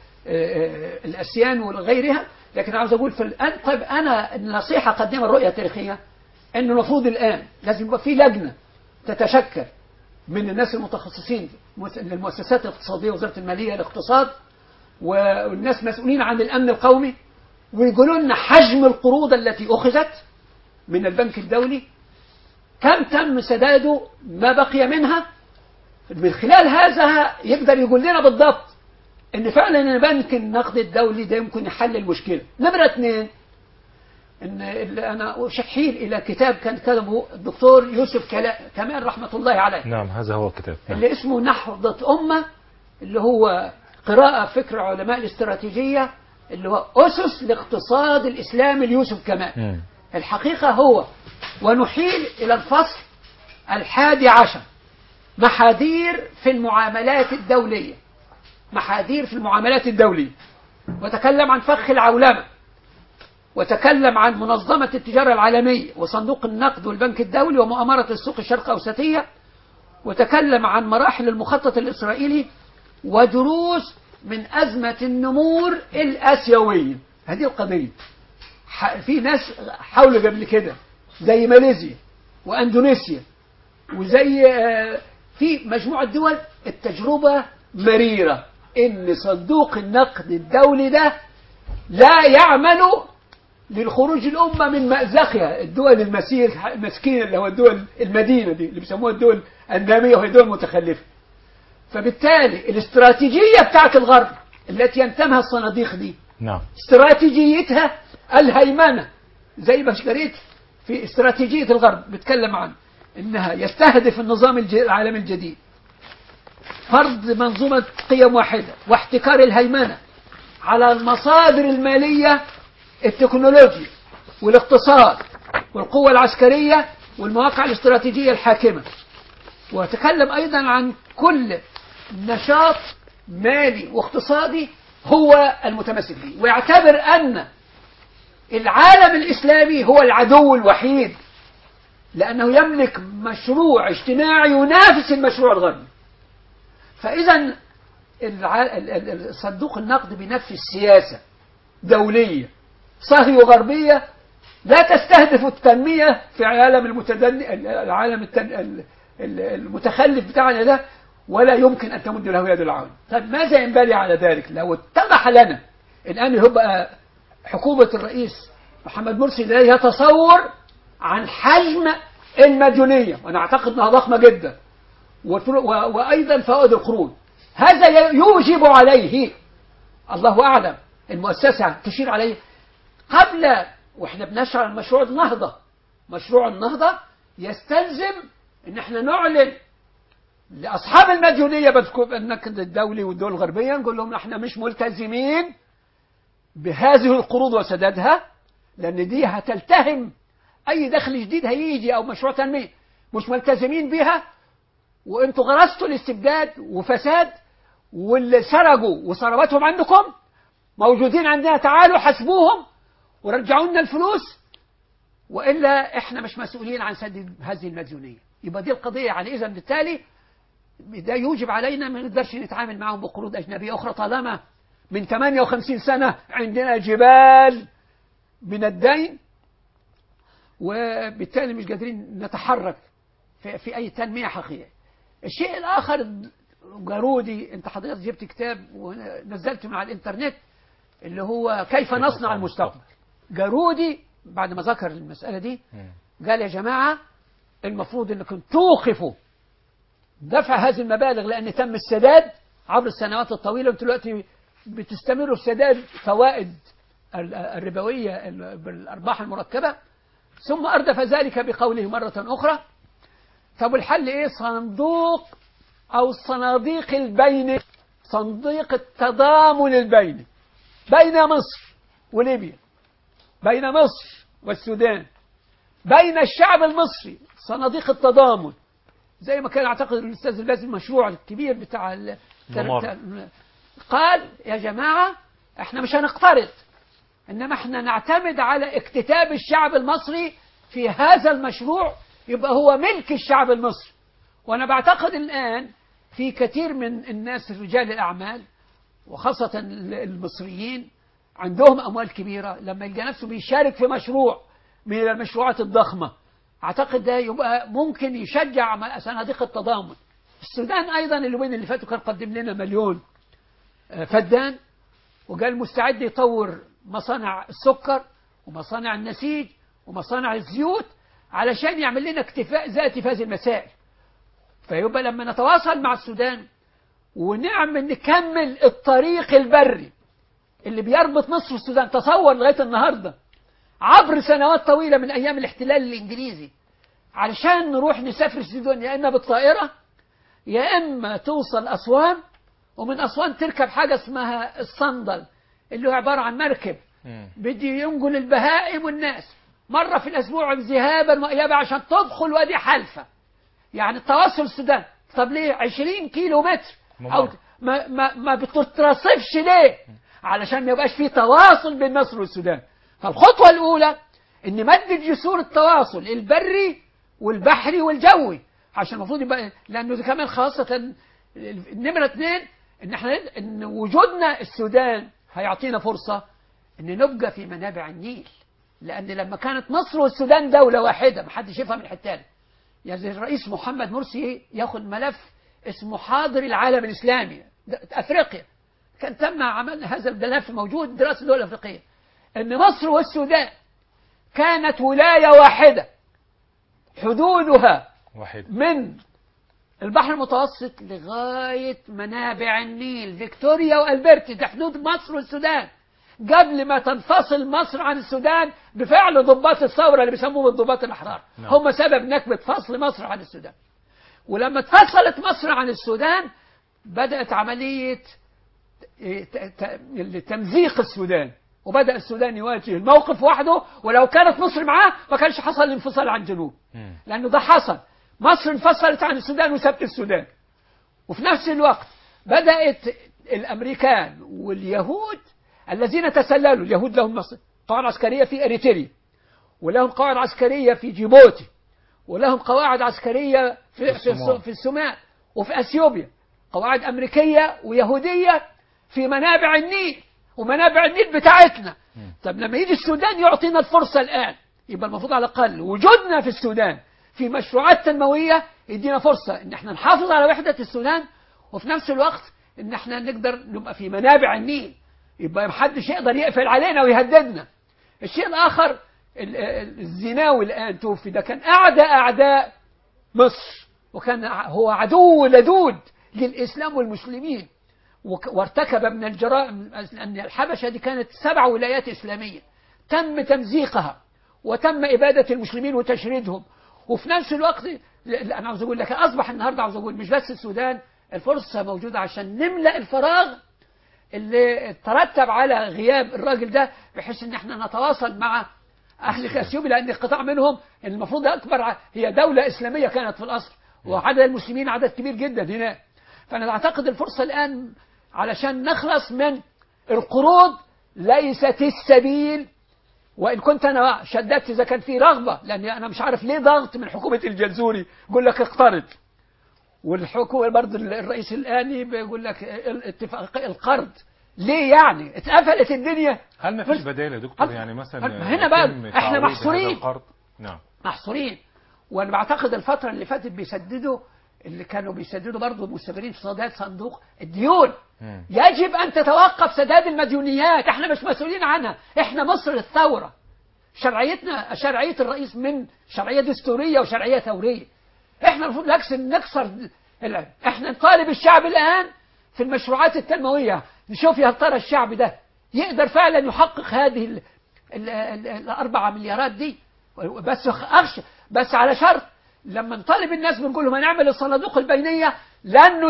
الأسيان وغيرها. لكن عاوز أقول في الآن، طيب أنا النصيحة قدمها الرؤية التاريخية أنه المفروض الآن لازم يبقى في لجنة تتشكل من الناس المتخصصين للمؤسسات الاقتصادية، وزارة المالية الاقتصاد، والناس مسؤولين عن الأمن القومي، ويقولوا لنا حجم القروض التي أخذت من البنك الدولي، كم تم سداده، ما بقي منها. من خلال هذا يقدر يقول لنا بالضبط ان فعلا بنك النقد الدولي ده يمكن يحل المشكلة. نمرة 2، ان انا شحيل الى كتاب كان كتبه الدكتور يوسف كمال رحمة الله عليه. نعم، هذا هو الكتاب. اللي اسمه نهضة أمة، اللي هو قراءة فكر علماء الاستراتيجية، اللي هو أسس الاقتصاد الإسلامي ليوسف كمال. الحقيقة هو ونحيل إلى الفصل 11، محاذير في المعاملات الدولية. محاذير في المعاملات الدولية، وتكلم عن فخ العولمة، وتكلم عن منظمة التجارة العالمية وصندوق النقد والبنك الدولي ومؤامرة السوق الشرق أوسطية، وتكلم عن مراحل المخطط الإسرائيلي ودروس من أزمة النمور الآسيوية. هذه القضية في ناس حاولوا قبل كده زي ماليزيا وأندونيسيا وزي في مجموعة دول، التجربة مريرة، إن صندوق النقد الدولي ده لا يعمل للخروج الأمة من مأزقها. الدول المسكينة اللي هو الدول المدينة دي اللي بيسموها الدول النامية وهي دول متخلفة. فبالتالي الاستراتيجية بتاعت الغرب التي ينتمها الصناديق دي، نعم، استراتيجيتها الهيمنة. زي ما قريت في استراتيجية الغرب بتكلم عن إنها يستهدف النظام العالمي الجديد فرض منظومة قيم واحدة واحتكار الهيمنة على المصادر المالية، التكنولوجيا والاقتصاد والقوة العسكرية والمواقع الاستراتيجية الحاكمة. وتكلم أيضا عن كل نشاط مالي واقتصادي هو المتمسك به، ويعتبر أن العالم الإسلامي هو العدو الوحيد، لأنه يملك مشروع اجتماعي ينافس المشروع الغربي. فإذا صندوق النقد بينفذ سياسة دولية صهيو غربية لا تستهدف التنمية في العالم العالم المتخلف بتاعنا ده، ولا يمكن أن تمد له يد العون. طيب ماذا ينبغي على ذلك لو اتضح لنا الآن يبقى حكومة الرئيس محمد مرسي لديها تصور عن حجم المديونية، وأنا أعتقد أنها ضخمة جدا، وأيضا فوائد القروض، هذا يوجب عليه، الله أعلم المؤسسة تشير عليه قبل، وإحنا بنشرع مشروع النهضة. مشروع النهضة يستلزم أن احنا نعلن لأصحاب المديونية بالنقد الدولي والدول الغربية، نقول لهم احنا مش ملتزمين بهذه القروض وسدادها، لأن دي هتلتهم أي دخل جديد هيجي أو مشروع تنمية، مش ملتزمين بها، وانتوا غرستوا الاستبداد وفساد، واللي سرقوا وثروتهم عندكم موجودين عندنا، تعالوا حاسبوهم ورجعوا لنا الفلوس، وإلا احنا مش مسؤولين عن سد هذه المديونية. يبقى دي القضية. يعني إذا بالتالي ده يوجب علينا ما نقدرش نتعامل معهم بقروض أجنبية أخرى طالما من 58 سنة عندنا جبال من الدين، وبالتالي مش قادرين نتحرك في أي تنمية حقيقية. الشيء الآخر جارودي، أنت حضرتك جبت كتاب ونزلته من على الإنترنت اللي هو كيف نصنع المستقبل. جارودي بعد ما ذكر المسألة دي قال يا جماعة المفروض أنكم توقفوا دفع هذه المبالغ، لأن تم السداد عبر السنوات الطويلة، وانتم دلوقتي بتستمروا في سداد فوائد الربوية بالأرباح المركبة. ثم أردف ذلك بقوله مرة أخرى طب الحل إيه؟ صندوق أو الصناديق البين، صندوق التضامن البيني بين مصر وليبيا، بين مصر والسودان، بين الشعب المصري، صناديق التضامن، زي ما كان أعتقد الأستاذ البازي المشروع الكبير بتاع قال يا جماعة احنا مش هنقترض، إنما احنا نعتمد على اكتتاب الشعب المصري في هذا المشروع، يبقى هو ملك الشعب المصري. وأنا بعتقد الآن في كثير من الناس رجال الأعمال وخاصة المصريين عندهم أموال كبيرة، لما يلقى نفسه بيشارك في مشروع من المشروعات الضخمة أعتقد ده يبقى ممكن يشجع صناديق التضامن. السودان أيضا اليومين اللي فاتوا كان قدم لنا 1,000,000 فدان، وقال مستعد يطور مصانع السكر ومصانع النسيج ومصانع الزيوت علشان يعمل لنا اكتفاء ذاتي في هذه المسائل. فيبقى لما نتواصل مع السودان ونعمل نكمل الطريق البري اللي بيربط مصر والسودان، تصور لغاية النهاردة عبر سنوات طويلة من أيام الاحتلال الإنجليزي، علشان نروح نسافر السودان يا إما بالطائرة يا إما توصل أسوان، ومن أسوان تركب حاجة اسمها الصندل اللي هو عبارة عن مركب بدي ينقل البهائم والناس مرة في الأسبوع ذهابا وإيابا عشان تدخل وادي حلفة. يعني التواصل السودان طب ليه 20 كيلو متر أو ما بتترصفش ليه؟ علشان ما يبقاش فيه تواصل بين مصر والسودان. فالخطوة الأولى إن مد جسور التواصل البري والبحري والجوي، عشان المفروض يبقى، لأنه كمان خاصة النمرة 2 إن وجودنا السودان هيعطينا فرصة إن نبقى في منابع النيل، لأن لما كانت مصر والسودان دولة واحدة محدش يفهم الحتة دي. يعني الرئيس محمد مرسي ياخد ملف اسمه حاضر العالم الإسلامي أفريقيا، كان تم عمل هذا الملف موجود دراسة الدول الأفريقية، إن مصر والسودان كانت ولاية واحدة حدودها من البحر المتوسط لغاية منابع النيل فيكتوريا وألبرتي، ده حدود مصر والسودان قبل ما تنفصل مصر عن السودان بفعل ضباط الثورة اللي بيسموهم الضباط الأحرار. هم سبب نكبة فصل مصر عن السودان. ولما اتفصلت مصر عن السودان بدأت عملية تمزيق السودان، وبدأ السودان يواجه الموقف وحده، ولو كانت مصر معاه ما كانش حصل الانفصال عن جنوب، لأنه ده حصل. مصر انفصلت عن السودان وسابت السودان، وفي نفس الوقت بدأت الأمريكان واليهود الذين تسللوا. اليهود لهم قواعد عسكرية في أريتريا، ولهم قواعد عسكرية في جيبوتي، ولهم قواعد عسكرية في الصومال وفي أثيوبيا، قواعد أمريكية ويهودية في منابع النيل، ومنابع النيل بتاعتنا. طب لما يجي السودان يعطينا الفرصة الآن، يبقى المفروض على الأقل وجودنا في السودان في مشروعات تنموية يدينا فرصة إن احنا نحافظ على وحدة السودان، وفي نفس الوقت إن احنا نقدر نبقى في منابع النيل، يبقى محدش يقدر يقفل علينا ويهددنا. الشيء الآخر، الزناوي الآن توفي، ده كان أعداء مصر، وكان هو عدو لدود للإسلام والمسلمين، وارتكب من الجرائم، أن الحبشة دي كانت 7 ولايات إسلامية تم تمزيقها وتم إبادة المسلمين وتشريدهم. وفي نفس الوقت أنا عاوز أقول لك أصبح النهاردة، عاوز أقول مش بس السودان، الفرصة موجودة عشان نملأ الفراغ اللي ترتب على غياب الراجل ده، بحيث ان احنا نتواصل مع اهل اثيوبيا، لان قطاع منهم المفروض اكبر، هي دولة اسلامية كانت في الاصل، وعدد المسلمين عدد كبير جدا هناك. فانا اعتقد الفرصة الان علشان نخلص من القروض ليست السبيل، وان كنت انا شددت اذا كان في رغبة، لان انا مش عارف ليه ضغط من حكومة الجنزوري يقول لك اقترض، والحكومة برضه الرئيس الآني بيقول لك اتفاق القرض. ليه يعني اتقفلت الدنيا؟ هل ما فيش بدائل يا دكتور؟ يعني مثلا هنا بقى احنا محصورين. نعم محصورين. وانا بعتقد الفترة اللي فاتت بيسددوا، اللي كانوا بيسددوا برضه المستثمرين في سداد صندوق الديون. يجب أن تتوقف سداد المديونيات، احنا مش مسؤولين عنها، احنا مصر الثورة، شرعيتنا شرعية الرئيس من شرعية دستورية وشرعية ثورية. احنا المفروض نكسر احنا نطالب الشعب الآن في المشروعات التنموية، نشوف يا ترى الشعب ده يقدر فعلا يحقق هذه ال4 مليارات دي. بس على شرط، لما نطالب الناس بنقول لهم هنعمل الصنادوق البينية، لن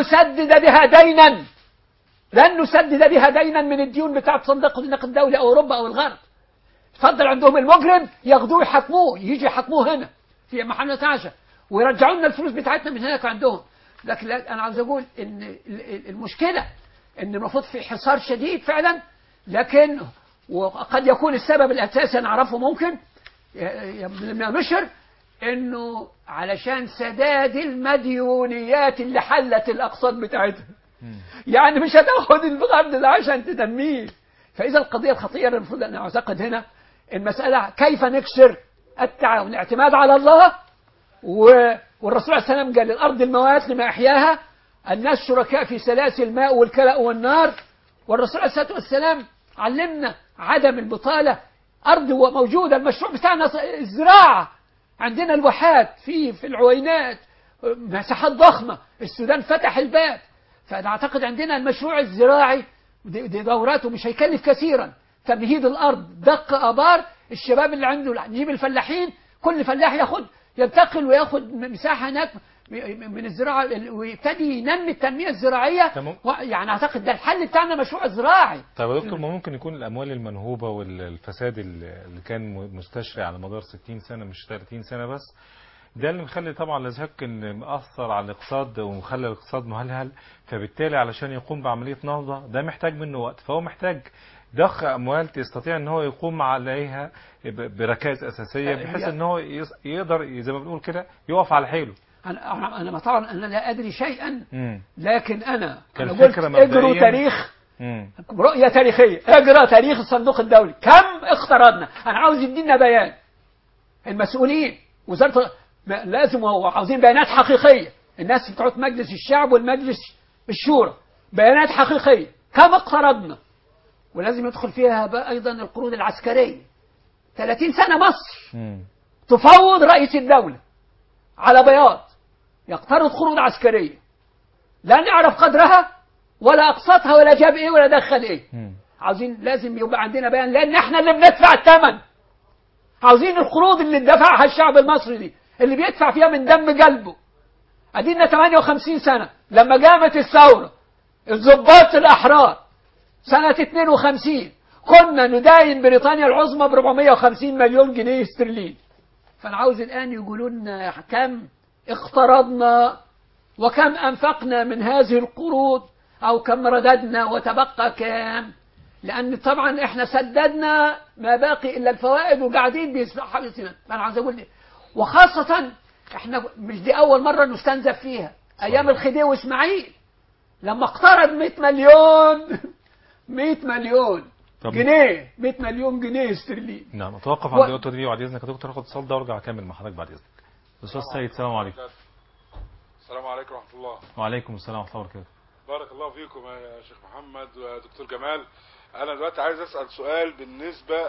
نسدد بها دينا من الديون بتاعت صندوق النقد الدولي أو أوروبا أو الغرب. تفضل عندهم المجرم ياخدوه يحكموه، يجي يحكموه هنا في محل عشاء ويرجعوا لنا الفلوس بتاعتنا من هناك عندهم. لكن أنا عاوز أقول إن المشكلة إن المفروض في حصار شديد فعلا، لكن وقد يكون السبب الأساسي نعرفه ممكن نشر إنه علشان سداد المديونيات اللي حلت الأقساط بتاعتها، يعني مش هتاخد القرض ده عشان تنميه. فإذا القضية الخطيرة المفروض أن أعتقد هنا المسألة كيف نكسر التعاون، الاعتماد على الله. والرسول عليه السلام قال الأرض الموات لما أحياها، الناس شركاء في سلاسل الماء والكلأ والنار. والرسول عليه الصلاة والسلام علمنا عدم البطالة، أرض موجودة. المشروع بتاعنا الزراعة، عندنا الواحات في العوينات، مساحات ضخمة، السودان فتح الباب. فأنا أعتقد عندنا المشروع الزراعي دي دوراته مش هيكلف كثيرا، تمهيد الأرض، دق آبار، الشباب اللي عنده نجيب الفلاحين، كل فلاح ينتقل وياخد مساحة هناك من الزراعة ويبتدي ينمي التنمية الزراعية. يعني أعتقد ده الحل بتاعنا، مشروع زراعي. طيب يا دكتور، ما ممكن يكون الأموال المنهوبة والفساد اللي كان مستشري على مدار 60 سنة مش 30 سنة بس، ده اللي مخلي طبعا لا شك ان مأثر على الاقتصاد ومخلي الاقتصاد مهلهل، فبالتالي علشان يقوم بعملية نهضة ده محتاج منه وقت، فهو محتاج ضخ أموال تستطيع ان هو يقوم عليها بركائز أساسية، بحيث ان هو يقدر زي ما بنقول كده يقف على حيله. أنا طبعا أنا لا أدري شيئا، لكن أنا قلت اجروا تاريخ، رؤية تاريخية، اجرى تاريخ الصندوق الدولي، كم اقترضنا. أنا عاوز يدينا بيان المسؤولين، وزارة لازم، عاوزين بيانات حقيقية، الناس بتوع مجلس الشعب والمجلس الشورى، بيانات حقيقية كم اقترضنا. ولازم يدخل فيها بقى أيضا القروض العسكرية. 30 سنة مصر تفوض رئيس الدولة على بياض يقترض قروض عسكرية، لا نعرف قدرها ولا أقساطها ولا جاب إيه ولا دخل إيه. عاوزين لازم يبقى عندنا بيان، لأن احنا اللي بندفع الثمن. عاوزين القروض اللي دفعها الشعب المصري دي، اللي بيدفع فيها من دم قلبه. أدينا 58 سنة لما قامت الثورة، الضباط الأحرار سنة 52 كنا نداين بريطانيا العظمى ب450 مليون جنيه استرليني. فأنا عاوز الآن يقولوا لنا كم اقترضنا وكم أنفقنا من هذه القروض أو كم رددنا وتبقى كام، لأن طبعا إحنا سددنا ما باقي إلا الفوائد وقاعدين بيسمعها. أنا عايز أقول وخاصة إحنا مش دي أول مرة نستنزف فيها. أيام الخديوي وإسماعيل لما اقترض 100 مليون 100 مليون جنيه، 100 مليون جنيه استرليني. نعم. اتوقف عند النقطة دي وبعد اذنك يا دكتور اخد اتصال ده وارجع اكمل مع حضرتك بعد اذنك. استاذ سيد السلام عليكم. السلام عليكم ورحمة الله. وعليكم السلام ورحمة الله وبركاته. بارك الله فيكم يا شيخ محمد ودكتور جمال. انا دلوقتي عايز اسأل سؤال بالنسبة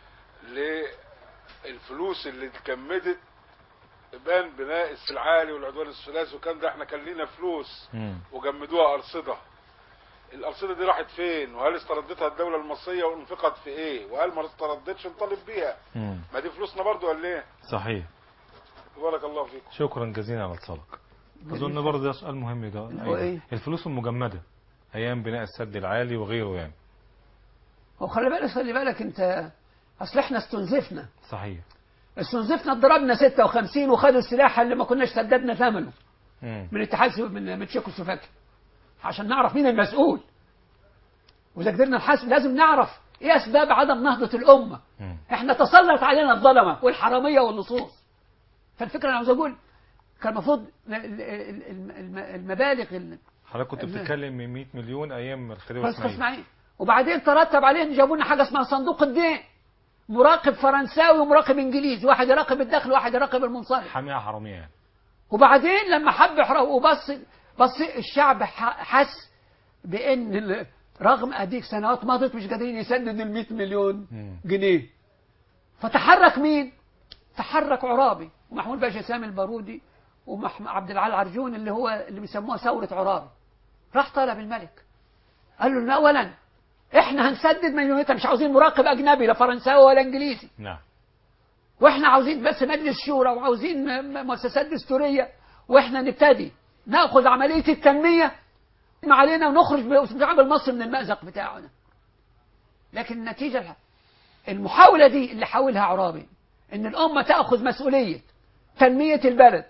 للفلوس اللي اتجمدت بين بناء العالي والعدوان الثلاثي وكان ده، احنا كان لينا فلوس وجمدوها أرصدة. الأرصدة دي راحت فين؟ وهل استردتها الدولة المصرية وانفقت في ايه؟ وهل ما استردتش نطالب بيها؟ ما دي فلوسنا برضو ولا ايه؟ صحيح. بارك الله فيكم. شكرا جزيلا على اتصالك. اظن برضه ده سؤال مهم ده. أيوة. الفلوس المجمدة ايام بناء السد العالي وغيره يعني. خلي بالك انت، اصل احنا استنزفنا. صحيح. استنزفنا، ضربنا 56 وخدوا السلاح اللي ما كناش سددنا ثمنه من الاتحاد من تشيكوسلوفاكيا، عشان نعرف مين المسؤول. واذا قدرنا نحاسب لازم نعرف ايه اسباب عدم نهضة الامة. احنا تسلط علينا الظلمة والحرامية واللصوص. فالفكرة انا عاوز اقول كان المفروض المبالغ حضرتك كنت بتتكلم من 100 مليون ايام الخديوي واسماعيل، وبعدين ترتب عليهم جابوا لنا حاجه اسمها صندوق الدين، مراقب فرنساوي ومراقب انجليزي، واحد يراقب الدخل وواحد يراقب المنصرف، حامية حرامية يعني. وبعدين لما حب يحرق بس الشعب حس بان رغم اديك سنوات مضت مش قادرين يسددوا ال 100 مليون جنيه. فتحرك مين؟ تحرك عرابي ومحمود باشا سامي البارودي وعبد العال عرجون اللي بيسموها ثورة عرابي. راح طالب الملك قال له اولا احنا هنسدد مليونيتها، مش عاوزين مراقب اجنبي لا فرنساوي ولا انجليزي. نعم. واحنا عاوزين بس مجلس شورى وعاوزين مؤسسات دستوريه، واحنا نبتدي ناخذ عمليه التنميه ما علينا ونخرج بالشعب المصري من المأزق بتاعنا. لكن النتيجه المحاوله دي اللي حاولها عرابي ان الامه تاخذ مسؤوليه تنميه البلد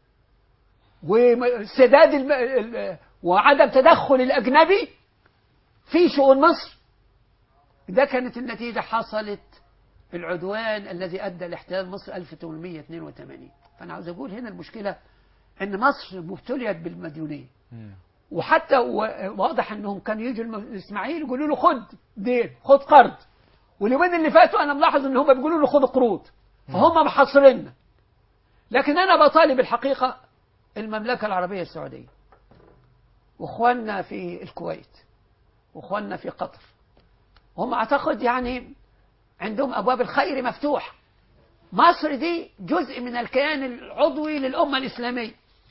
وسداد وعدم تدخل الاجنبي في شؤون مصر. ده كانت النتيجة، حصلت العدوان الذي أدى لاحتلال مصر 1882. فأنا عاوز أقول هنا المشكلة أن مصر مبتليت بالمديونية. وحتى واضح أنهم كانوا يجوا الإسماعيل يقولوا له خد دين، خد قرض، واليومين اللي فاتوا أنا ملاحظ أن هم بيقولوا له خد قروض، فهم محصرين. لكن أنا بطالب الحقيقة المملكة العربية السعودية وإخواننا في الكويت واخواننا في قطر، هم اعتقد يعني عندهم ابواب الخير مفتوحه. مصر دي جزء من الكيان العضوي للامه الاسلاميه،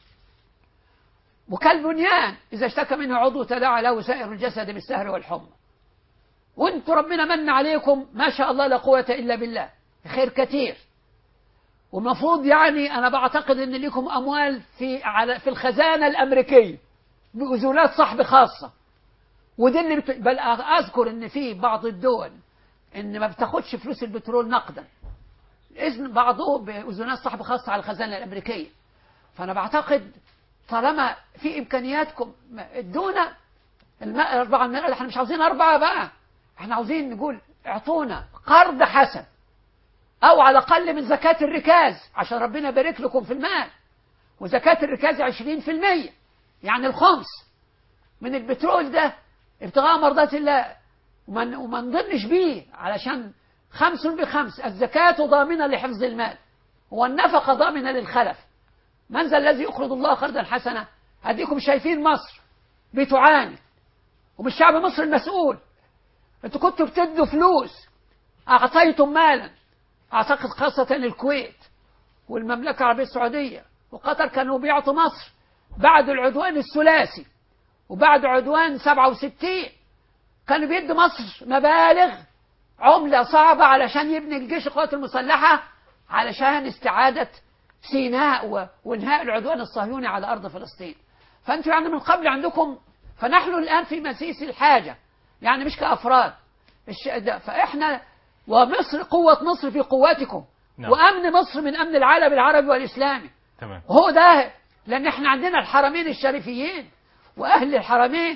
وكالبنيان اذا اشتكى منه عضو تداعى له سائر الجسد بالسهر والحمى. وانتم ربنا من عليكم ما شاء الله لا قوه الا بالله، خير كثير. والمفروض يعني انا بعتقد ان لكم اموال في الخزانه الامريكيه باذونات صحب خاصه. ودي اللي بل اذكر ان في بعض الدول ان ما بتاخدش فلوس البترول نقدا، اذن بعضه باذونات صحب خاصه على الخزانه الامريكيه. فانا بعتقد طالما في امكانياتكم ادونا 4 مليار. احنا مش عاوزين 4 بقى، احنا عاوزين نقول اعطونا قرض حسن او على الاقل من زكاه الركاز عشان ربنا يبارك لكم في المال. وزكاه الركاز 20%، يعني الخمس من البترول ده ابتغاء مرضات الله، وما نضلش بيه، علشان 5 ب5. الزكاة ضامنة لحفظ المال والنفقة ضامنة للخلف. من ذا الذي يقرض الله قرضا حسنا؟ أديكم شايفين مصر بتعاني ومش شعب مصر المسؤول. انتوا كنتوا بتدوا فلوس، أعطيتم مالا. أعتقد خاصة الكويت والمملكة العربية السعودية وقطر كانوا بيعطوا مصر بعد العدوان الثلاثي وبعد عدوان 67 كانوا بيدوا مصر مبالغ عملة صعبة علشان يبني الجيش القوات المسلحة علشان استعادة سيناء وانهاء العدوان الصهيوني على أرض فلسطين. فأنتوا يعني من قبل عندكم، فنحن الآن في مسيس الحاجة، يعني مش كأفراد. فإحنا ومصر، قوة مصر في قواتكم. نعم. وأمن مصر من أمن العالم العربي والإسلامي. تمام. وهو ده، لأن إحنا عندنا الحرمين الشريفيين وأهل الحرمين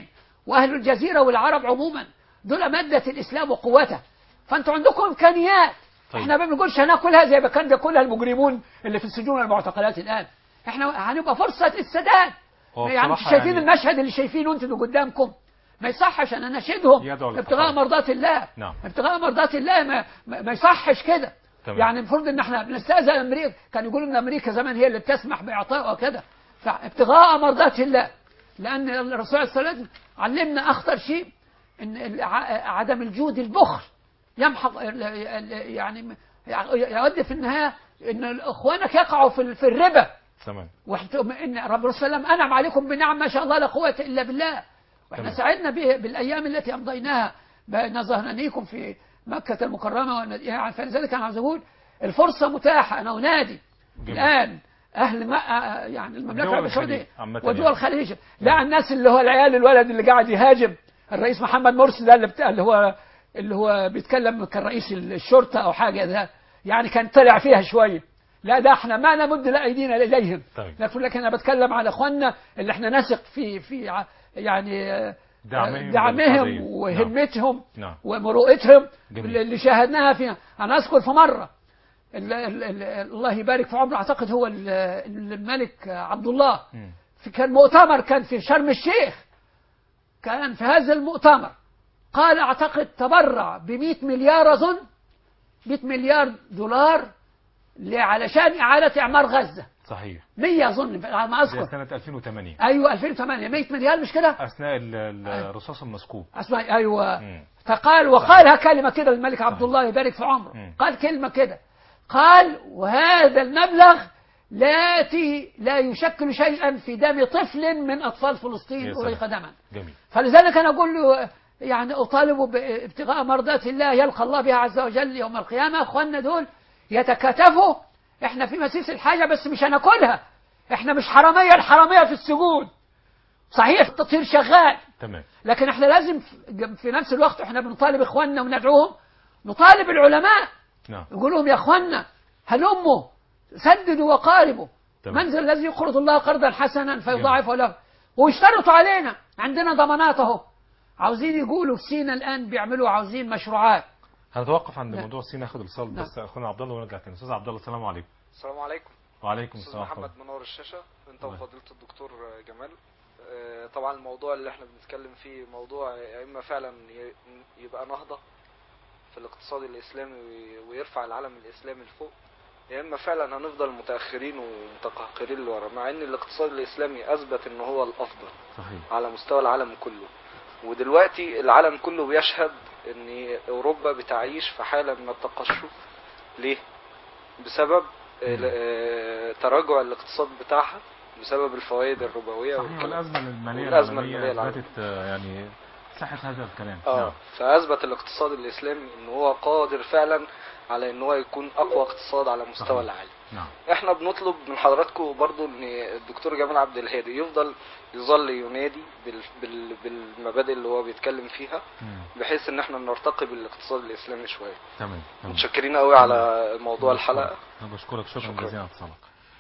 وأهل الجزيرة والعرب عموما دول مادة الإسلام وقوته، فأنتوا عندكم إمكانيات. طيب. احنا ما بنقولش هناكلها زي ما كان بياكلها المجرمون اللي في السجون والمعتقلات الآن. احنا هنبقى فرصة السداد. يعني شايفين المشهد اللي شايفينه انتوا قدامكم، ما يصحش أن أناشدهم ابتغاء مرضات الله. نعم. ابتغاء مرضات الله ما يصحش كده. يعني المفروض ان احنا بنستأذن امريكا، كان يقولوا ان امريكا زمان هي اللي بتسمح باعطائه وكده، فابتغاء مرضات الله، لان الرسول صلى الله عليه وسلم علمنا اخطر شيء ان عدم الجود البخل يمحق، يعني يؤدي في النهايه ان اخوانك يقعوا في الربا. تمام. ان رب الرسول صلى الله عليه وسلم انعم عليكم بنعم ما شاء الله لا قوه الا بالله، واحنا سعدنا بالايام التي امضيناها بين ظهرانيكم في مكة المكرمة. يعني فلذلك أنا عاوز أقول الفرصة متاحة. أنا أنادي الآن أهل يعني المملكة العربية السعودية ودول الخليج، لا الناس اللي هو الولد اللي قاعد يهاجم الرئيس محمد مرسي ده اللي هو بيتكلم كرئيس الشرطة أو حاجة، ده يعني كان طلع فيها شوية. لا ده احنا ما نمد أيدينا إليهم. لكن أنا بتكلم على أخواننا اللي احنا نثق في يعني دعمهم وهمتهم ومروءتهم اللي شاهدناها فيها. أنا أذكر في مرة الله يبارك في عمره، أعتقد هو الملك عبد الله، كان مؤتمر كان في شرم الشيخ، كان في هذا المؤتمر قال أعتقد تبرع ب100 مليار، أظن 100 مليار دولار علشان إعادة إعمار غزة. صحيح. 100 أظن على ما أذكر. سنة 2008. أيوة 2008 100 مليار مش كده؟ أثناء الرصاص المسكوب. أيوة. فقال وقالها كلمة كده الملك عبد الله يبارك في عمره. قال كلمة كده، قال وهذا المبلغ لا يشكل شيئا في دم طفل من أطفال فلسطين أريق دما. فلذلك أنا أقول له يعني أطالب بابتغاء مرضات الله يلقى الله بها عز وجل يوم القيامة. أخواننا دول يتكاتفوا، احنا في مسيس الحاجة بس مش هناكلها، احنا مش الحرامية في السجون. صحيح التطهير شغال، تمام، لكن احنا لازم في نفس الوقت احنا بنطالب اخواننا وندعوهم، نطالب العلماء نقول لهم يا اخواننا هلموا سددوا وقاربوا. من ذا الذي يقرض الله قرضا حسنا فيضاعفه له، ويشترطوا علينا، عندنا ضمانات اهو. عاوزين يقولوا في سينا الان بيعملوا عاوزين مشروعات. هنتوقف عند موضوع سينا، ناخد اتصال بس اخونا عبد الله ونرجع تاني. استاذ عبد الله السلام عليكم. السلام عليكم. وعليكم السلام. محمد منور الشاشه انت وفضيله الدكتور جمال. طبعا الموضوع اللي احنا بنتكلم فيه موضوع يا اما فعلا يبقى نهضه في الاقتصاد الاسلامي ويرفع العالم الاسلامي لفوق، يا اما فعلا هنفضل متاخرين ومتقهقرين لورا، مع ان الاقتصاد الاسلامي اثبت ان هو الافضل. صحيح. على مستوى العالم كله. ودلوقتي العالم كله بيشهد ان اوروبا بتعيش في حاله من التقشف. ليه؟ بسبب تراجع الاقتصاد بتاعها، بسبب الفوائد الربويه والازمه الماليه اثبتت يعني صحه هذا الكلام. فاثبت الاقتصاد الاسلامي ان هو قادر فعلا على ان هو يكون اقوى اقتصاد على مستوى العالم. احنا بنطلب من حضراتكم برضو ان الدكتور جمال عبد الهادي يظل ينادي بالمبادئ اللي هو بيتكلم فيها، بحيث ان احنا نرتقي بالاقتصاد الاسلامي شويه. تمام. متشكرين قوي على موضوع الحلقه. انا بشكرك شكرا جزيلا على اتصالك.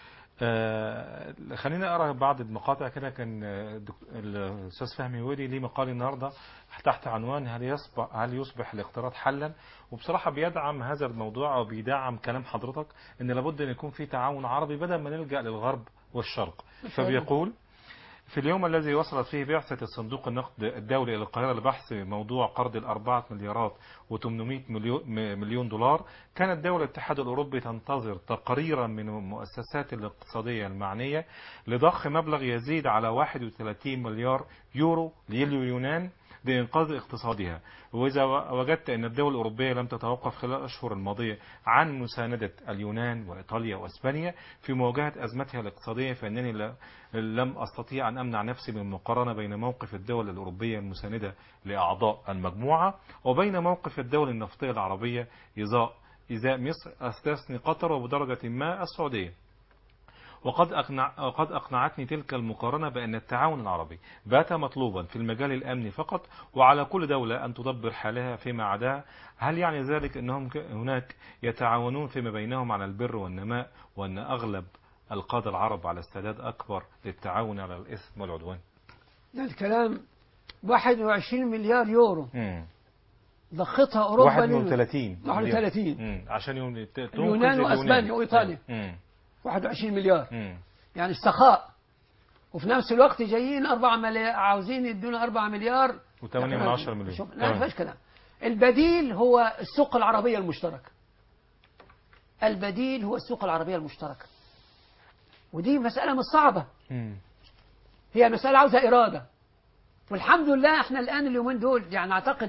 خلينا اقرا بعض المقاطع كده. كان الاستاذ فهمي ودي ليه مقال النهارده تحت عنوان هل يصبح الاقتراض حلا، وبصراحه بيدعم هذا الموضوع او بيدعم كلام حضرتك ان لابد ان يكون في تعاون عربي بدل ما نلجا للغرب والشرق. فبيقول في اليوم الذي وصلت فيه بعثة الصندوق النقد الدولي إلى القاهرة لبحث موضوع قرض 4 مليارات و800 مليون دولار، كانت دولة الاتحاد الأوروبي تنتظر تقريرا من المؤسسات الاقتصادية المعنية لضخ مبلغ يزيد على 31 مليار يورو لليونان لإنقاذ اقتصادها. وإذا وجدت أن الدول الأوروبية لم تتوقف خلال الأشهر الماضية عن مساندة اليونان وإيطاليا وإسبانيا في مواجهة أزمتها الاقتصادية، فإنني لم أستطيع أن أمنع نفسي من المقارنة بين موقف الدول الأوروبية المساندة لأعضاء المجموعة وبين موقف الدول النفطية العربية إزاء مصر، أستثني قطر وبدرجة ما السعودية. وقد أقنعتني تلك المقارنة بأن التعاون العربي بات مطلوبا في المجال الأمني فقط، وعلى كل دولة أن تدبر حالها فيما عداها. هل يعني ذلك أنهم هناك يتعاونون فيما بينهم على البر والنماء، وأن أغلب القادة العرب على استعداد أكبر للتعاون على الإثم والعدوان؟ الكلام 21 مليار يورو ضختها أوروبا 31 عشان اليونان وأسبانيا وإيطاليا 21 مليار يعني السخاء. وفي نفس الوقت جايين 4 مليار عاوزين يدونا 4 مليار و8 من 10 مليون. لا ما فيش كلام. البديل هو السوق العربية المشتركة. البديل هو السوق العربية المشتركة، ودي مسألة مش صعبة. هي مسألة عاوزة إرادة، والحمد لله احنا الآن اليومين دول يعني أعتقد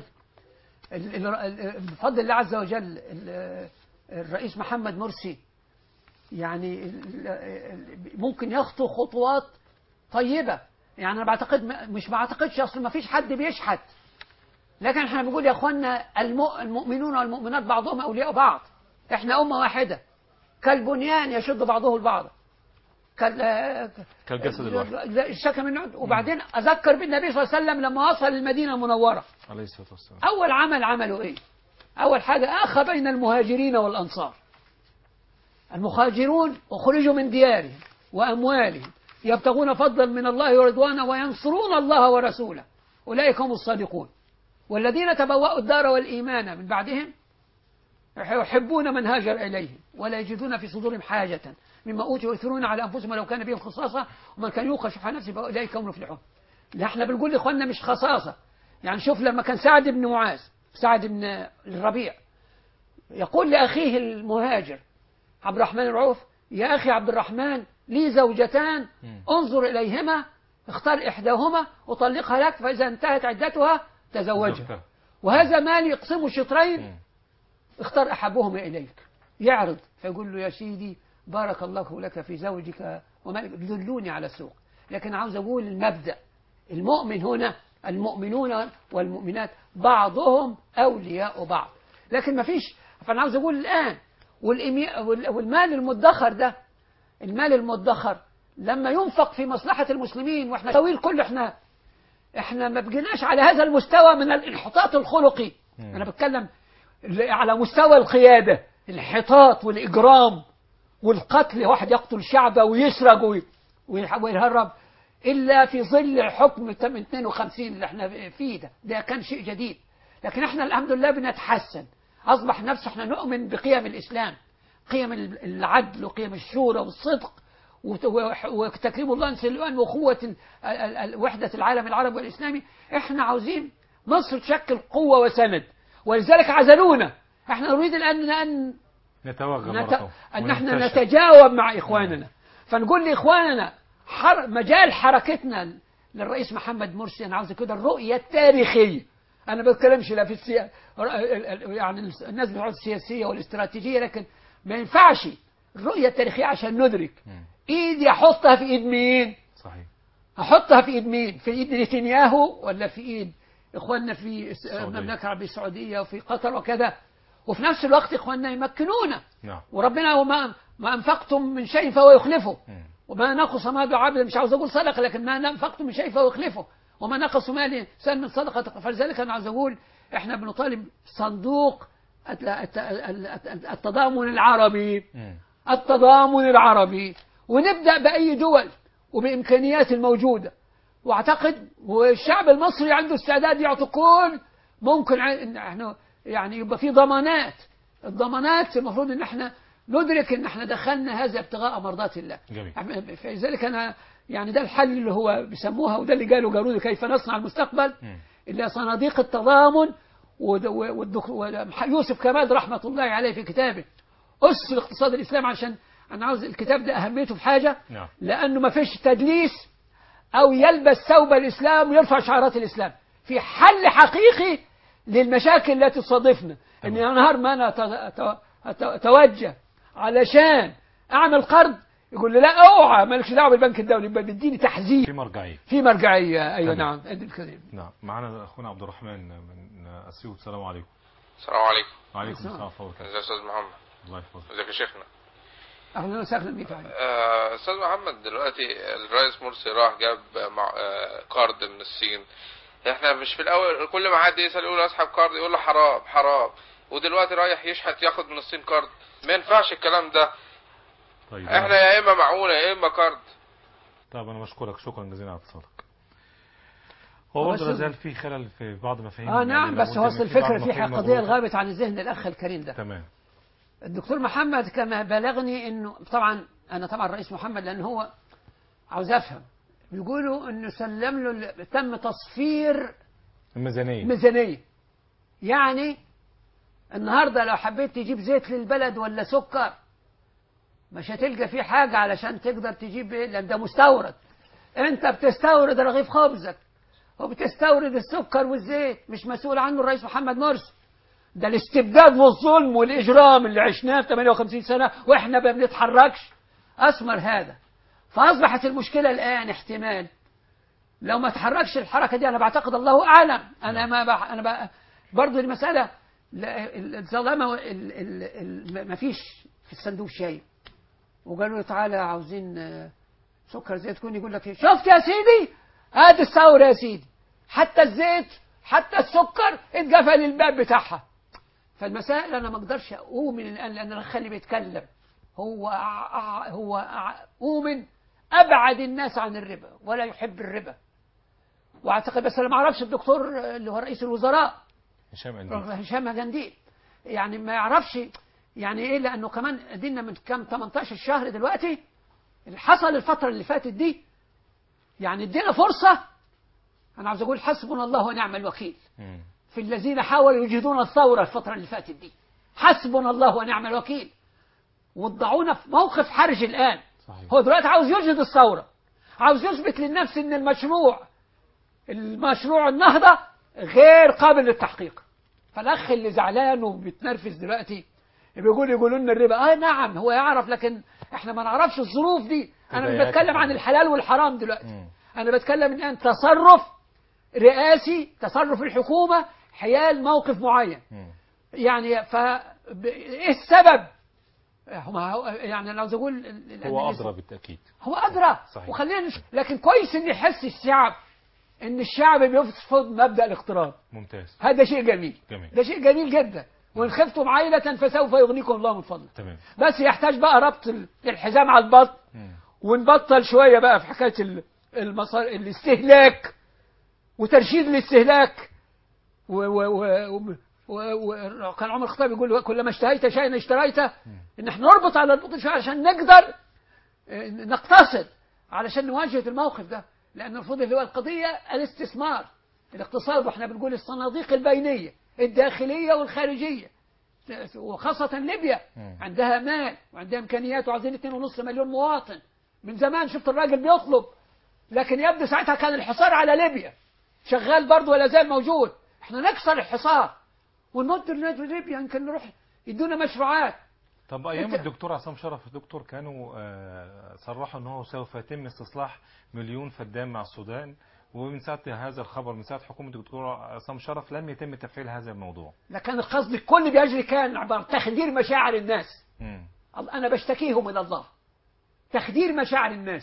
بفضل الله عز وجل الرئيس محمد مرسي يعني ممكن يخطو خطوات طيبة. يعني أنا بعتقد مش بعتقدش أصلا ما فيش حد بيشحت، لكن احنا بنقول يا أخوانا المؤمنون والمؤمنات بعضهم أولياء بعض، احنا أمة واحدة كالبنيان يشد بعضه البعض كالجسد الواحد الشكل من عد. وبعدين أذكر بالنبي صلى الله عليه وسلم لما وصل المدينة المنورة عليه الصلاة والسلام أول عمل عمله إيه؟ أول حاجة أخى بين المهاجرين والأنصار. المهاجرون أخرجوا من ديارهم وأموالهم يبتغون فضلا من الله ورضوانا وينصرون الله ورسوله أولئك هم الصادقون. والذين تبوأوا الدار والإيمان من بعدهم يحبون من هاجر إليهم ولا يجدون في صدورهم حاجة مما أوتوا ويؤثرون على أنفسهم لو كان بهم خصاصة ومن كان يوق شح نفسه فأولئك هم المفلحون. احنا بنقول لإخواننا مش خصاصة. يعني شوف لما كان سعد بن معاذ سعد بن الربيع يقول لأخيه المهاجر عبد الرحمن العوف يا أخي عبد الرحمن لي زوجتان انظر إليهما اختار إحداهما وطلقها لك فإذا انتهت عدتها تزوجها، وهذا مال يقسمه شطرين اختار أحبهما إليك. يعرض فيقول له يا سيدي بارك الله لك في زوجك ومالك دلوني على السوق. لكن عاوز أقول المبدأ المؤمن هنا المؤمنون والمؤمنات بعضهم أولياء بعض. لكن ما فيش. فأنا عاوز أقول الآن والمال المدخر ده المال المدخر لما ينفق في مصلحة المسلمين واحنا طويل كل احنا ما بقيناش على هذا المستوى من الانحطاط الخلقي. أنا بتكلم على مستوى القيادة الانحطاط والإجرام والقتل. واحد يقتل شعبه ويسرق ويهرب إلا في ظل حكم 52 اللي احنا فيه ده كان شيء جديد. لكن احنا الحمد لله بنتحسن. أصبح نفسه احنا نؤمن بقيم الإسلام، قيم العدل وقيم الشورى والصدق وتكريم الله سلوان وأخوة وحدة العالم العربي والإسلامي. احنا عاوزين مصر تشكل قوة وسند، ولذلك عزلونا. احنا نريد أن نحن نتجاوب مع إخواننا. فنقول لإخواننا مجال حركتنا للرئيس محمد مرسي أنا عاوز كده الرؤية التاريخية. أنا ما بتكلمش لا في يعني الناس بتقول السياسية والاستراتيجية، لكن ما ينفعش الرؤية التاريخية عشان ندرك إيدي أحطها في إيد مين؟ صحيح. أحطها في إيد مين؟ في إيد نتنياهو ولا في إيد إخواننا في المملكة العربية السعودية وفي قطر وكذا؟ وفي نفس الوقت إخواننا يمكنونا. وربنا ما أنفقتم من شيء فهو يخلفه وما نقص مال عبد مش عاوز أقول صدقة لكن ما أنفقتم من شيء فهو يخلفه وما نقص مال سن من صدقة. فلذلك أنا عاوز أقول إحنا بنطالب صندوق التضامن العربي التضامن العربي ونبدأ بأي دول وبإمكانيات الموجودة. واعتقد والشعب المصري عنده استعداد يعطي كل ممكن احنا يعني يبقى في ضمانات. الضمانات المفروض ان احنا ندرك ان احنا دخلنا هذا ابتغاء مرضات الله. فلذلك انا يعني ده الحل اللي هو بيسموها وده اللي قالوا جارود كيف نصنع المستقبل اللي صناديق التضامن. ويوسف كمال رحمة الله عليه في كتابه أسس الاقتصاد الإسلامي عشان أنا عاوز الكتاب ده أهميته في حاجة لأنه ما فيش تدليس أو يلبس ثوب الإسلام ويرفع شعارات الإسلام. في حل حقيقي للمشاكل التي تصادفنا. إن نهار ما أنا أتوجه علشان أعمل قرض يقول لي لا أوعى مالكش دعوة بالبنك الدولي يبقى بيديني تحذير في مرجعية. أيوة نعم. نعم. معنا أخونا عبد الرحمن من أسيوط. السلام عليكم. السلام عليكم. وعليكم السلام ورحمة الله وبركاته. ازيك يا أستاذ محمد؟ الله يحفظك. ازيك يا شيخنا؟ أهلا وسهلا بك. أستاذ محمد دلوقتي الرئيس مرسي راح جاب قرض من الصين. احنا مش في الأول كل ما حد يسأل يقول أسحب قرض يقول له حرام حرام، ودلوقتي رايح يشحت ياخد من الصين قرض. ما ينفعش الكلام ده. طيب احنا يا إما معونة يا إما قرض. طيب أنا بشكرك شكرا جزيلا على اتصالك. هو برضه لا زال في خلل في بعض مفاهيم نعم، يعني بس هو الفكرة في قضية غابت عن الذهن الأخ الكريم ده. تمام. الدكتور محمد كما بلغني إنه طبعا أنا طبعا الرئيس محمد لأن هو عاوز أفهم، بيقولوا إنه سلم له تم تصفير الميزانية. يعني النهاردة لو حبيت تجيب زيت للبلد ولا سكر مش هتلقى فيه حاجة علشان تقدر تجيب لأن ده مستورد. أنت بتستورد رغيف خبزك وبتستورد السكر والزيت، مش مسؤول عنه الرئيس محمد مرسي. ده الاستبداد والظلم والإجرام اللي عشناه في 58 سنة وإحنا ما بنتحركش أثمر هذا. فأصبحت المشكلة الآن احتمال لو ما تحركش الحركة دي، أنا بعتقد الله أعلم، أنا برضه المسألة الظلامة ما فيش في الصندوق شيء، وقالوا له تعالى عاوزين سكر زيت كون، يقول لك شفت يا سيدي هذه الثورة يا سيدي، حتى الزيت حتى السكر اتقفل الباب بتاعها. فالمسائل أنا ما أقدرش أؤمن الآن لأن الأخ اللي بيتكلم هو أؤمن أبعد الناس عن الربا ولا يحب الربا. وأعتقد بس أنا ما أعرفش الدكتور اللي هو رئيس الوزراء هشام جنديل يعني ما يعرفش يعني إيه، لأنه كمان دينا من كام 18 شهر دلوقتي اللي حصل الفترة اللي فاتت دي، يعني ادينا فرصة. أنا عاوز أقول حسبنا الله ونعم الوكيل في الذين حاولوا يجهدون الثورة الفترة اللي فاتت دي، حسبنا الله ونعم الوكيل، وضعونا في موقف حرج الآن. صحيح. هو دلوقتي عاوز يجهد الثورة، عاوز يثبت للنفس إن المشروع النهضة غير قابل للتحقيق. فالأخ اللي زعلان وبيتنرفز دلوقتي يقولوا لنا الربا، نعم هو يعرف، لكن احنا ما نعرفش الظروف دي. أنا مش بتكلم عن الحلال والحرام دلوقتي، أنا بتكلم الآن تصرف رئاسي، تصرف الحكومة حيال موقف معين. يعني إيه السبب؟ يعني لو أقول هو أدرى بالتأكيد، هو أدرى. وخلينا لكن كويس إن يحس الشعب إن الشعب بيرفض مبدأ الاقتراض. ممتاز. هذا شيء جميل. ده شيء جميل جدا. وإن خفتم عائلة فسوف يغنيكم الله من فضله. تمام. بس يحتاج بقى ربط الحزام على البطن ونبطل شوية بقى في حكاية الاستهلاك وترشيد الاستهلاك. وكان عمر الخطاب يقول كلما اشتهيت شيئا اشتريته، ان احنا نربط على البطن شوية عشان نقدر نقتصد علشان نواجه الموقف ده. لأن المفروض اللي هو القضية الاستثمار، الاقتصاد، واحنا بنقول الصناديق البينية الداخلية والخارجية، وخاصة ليبيا عندها مال وعندها إمكانيات وعايزين 2.5 مليون مواطن. من زمان شفت الراجل بيطلب، لكن يبدو ساعتها كان الحصار على ليبيا شغال برضه ولا زال موجود. احنا نكسر الحصار ونمد ليبيا، يمكن نروح يدونا مشروعات. طب أيام الدكتور عصام شرف الدكتور كانوا صرحوا أنه سوف يتم استصلاح 1,000,000 فدان مع السودان، ومن ساعة هذا الخبر من ساعة حكومة الدكتور عصام شرف لم يتم تفعيل هذا الموضوع. لكن القصد الكل بيجري كان عبارة تخدير مشاعر الناس. أنا بشتكيهم إلى الله، تخدير مشاعر الناس.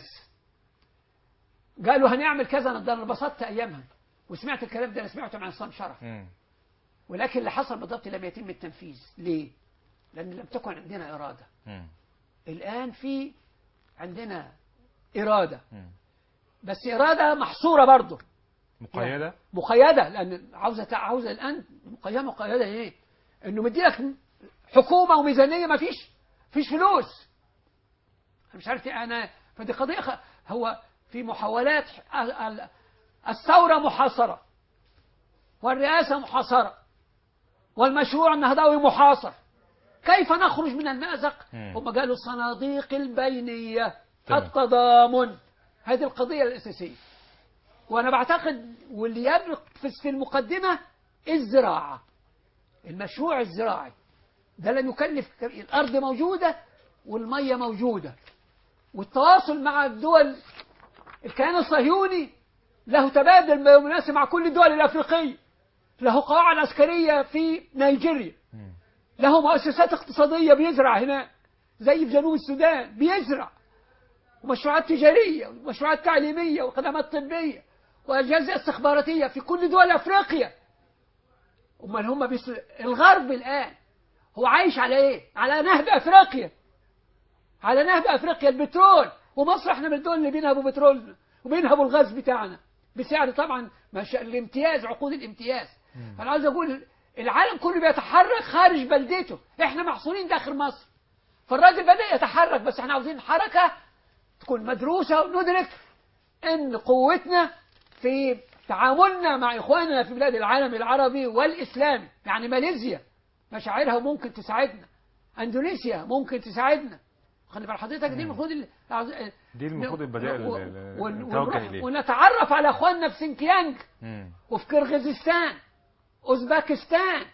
قالوا هنعمل كذا، أنا انبسطت أيامها وسمعت الكلام ده، أنا سمعته مع عصام شرف. ولكن اللي حصل بالضبط لم يتم التنفيذ. ليه؟ لأن لم تكن عندنا إرادة. الآن في عندنا إرادة، بس إرادة محصورة برضه، مقيدة. مقيدة لأن عاوزة الآن مقيدة إيه؟ إنه مديلك حكومة وميزانية، ما فيش فلوس. مش عارف أنا، فدي قضية. هو في محاولات الثورة محاصرة، والرئاسة محاصرة، والمشروع النهضوي محاصر. كيف نخرج من المأزق؟ هم قالوا الصناديق البينية، التضامن، هذه القضية الأساسية. وأنا بعتقد واللي يبرق في المقدمة الزراعة، المشروع الزراعي ده لن يكلف. الأرض موجودة والمية موجودة، والتواصل مع الدول. الكيان الصهيوني له تبادل بالمناسبة مع كل الدول الأفريقية، له قواعد عسكرية في نيجيريا، له مؤسسات اقتصادية بيزرع هناك زي في جنوب السودان بيزرع، ومشروعات تجارية ومشروعات تعليمية وخدمات طبية وأجهزة استخباراتية في كل دول أفريقيا. أمال هم الغرب الآن هو عايش على إيه؟ على نهب أفريقيا، البترول. ومصر احنا من الدول اللي بينهبوا بترول وبينهبوا الغاز بتاعنا. بسعر طبعا الامتياز، عقود الامتياز. فأنا عاوز أقول العالم كله بيتحرك خارج بلدته، احنا محصورين داخل مصر. فالراجل بدأ يتحرك، بس احنا عاوزين حركة تكون مدروسة، وندرك ان قوتنا في تعاملنا مع إخواننا في بلاد العالم العربي والإسلامي. يعني ماليزيا مشاعرها ممكن تساعدنا، أندونيسيا ممكن تساعدنا. خلي بال حضرتك دي المفروض دي المفروض البدائل نتوجه إليه، ونتعرف على إخواننا في سينكيانج وفي كرغيزستان، أوزبكستان،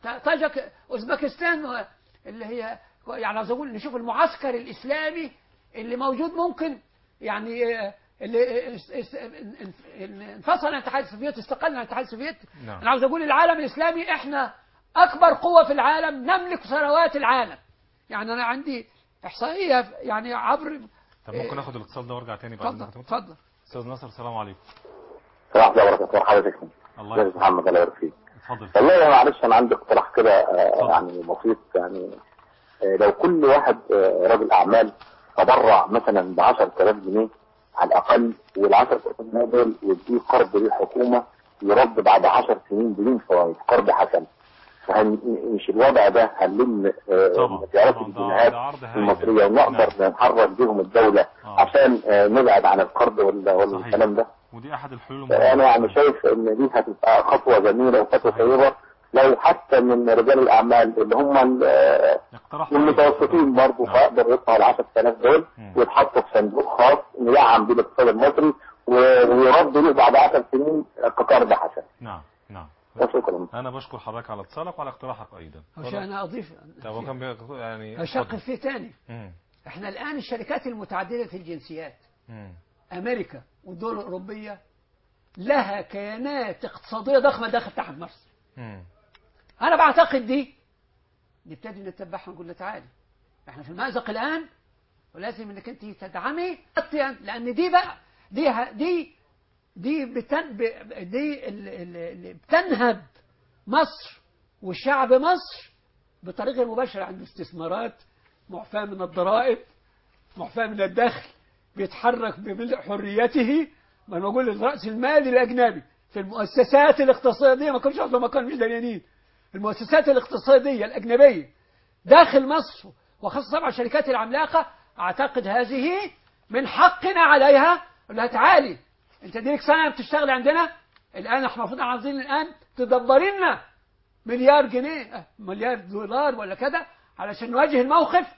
أوزبكستان اللي هي يعني عاوز أقول نشوف المعسكر الإسلامي اللي موجود. ممكن يعني اللي انفصل عن الاتحاد السوفيتي، استقل عن الاتحاد السوفيتي. نعم. أنا عاوز أقول العالم الإسلامي إحنا أكبر قوة في العالم، نملك ثروات العالم. يعني أنا عندي إحصائية يعني عبر. طب ممكن آخد الاتصال ده وارجع تاني بعد؟ اتفضل. أستاذ ناصر، السلام عليكم. السلام عليكم ورحمة الله وبركاته. الله يسلمك محمد، الله يبارك فيك. اتفضل. والله معلش انا عندي اقتراح كده يعني بسيط. يعني لو كل واحد راجل اعمال تبرع مثلا ب 10,000 جنيه على الاقل، وال10,000 جنيه دول يديه قرض للحكومه يرد بعد 10 سنين بدون فوائد، قرض حسن. مش الوضع ده هنلم مليارات الجنيهات المصريه ونقدر نحرك بيهم الدوله عشان نبعد عن القرض والكلام ده. ودي احد الحلول. انا يعني شايف ان دي هتبقى خطوه جميله وخطوه طيبه، لو حتى من رجال الاعمال اللي هم المتوسطين برضه هيقدروا يدفعوا ال 10,000 دول ويتحطوا في صندوق خاص ندعم بيه الاقتصاد المصري ويرد له بعد 10 سنين كقرض حسن. نعم. شكرا. انا بشكر حضرتك على اتصالك وعلى اقتراحك ايضا. عشان انا اضيف يعني اشقق فيه تاني. احنا الان الشركات المتعدده الجنسيات، امريكا والدول الاوروبيه لها كيانات اقتصاديه ضخمه داخل تحت مصر. انا بعتقد دي نبتدي نتبعها ونقول له تعالي احنا في المأزق الان، ولازم انك انت تدعمي، لان دي بقى دي اللي بتنهب مصر وشعب مصر بطريقه مباشره. عنده استثمارات معفاه من الضرائب، معفاه من الدخل، بيتحرك بملء حريته. ما انا بقول الراس المالي الاجنبي في المؤسسات الاقتصاديه، ما كانش اصلا، ما كانوا مش داريانين. المؤسسات الاقتصاديه الاجنبيه داخل مصر، وخاصه طبعا الشركات العملاقه، اعتقد هذه من حقنا عليها. لها تعالي انت ديك سنه بتشتغل عندنا، الان احنا المفروض عاوزين الان تدبري لنا مليار جنيه، مليار دولار ولا كذا، علشان نواجه الموقف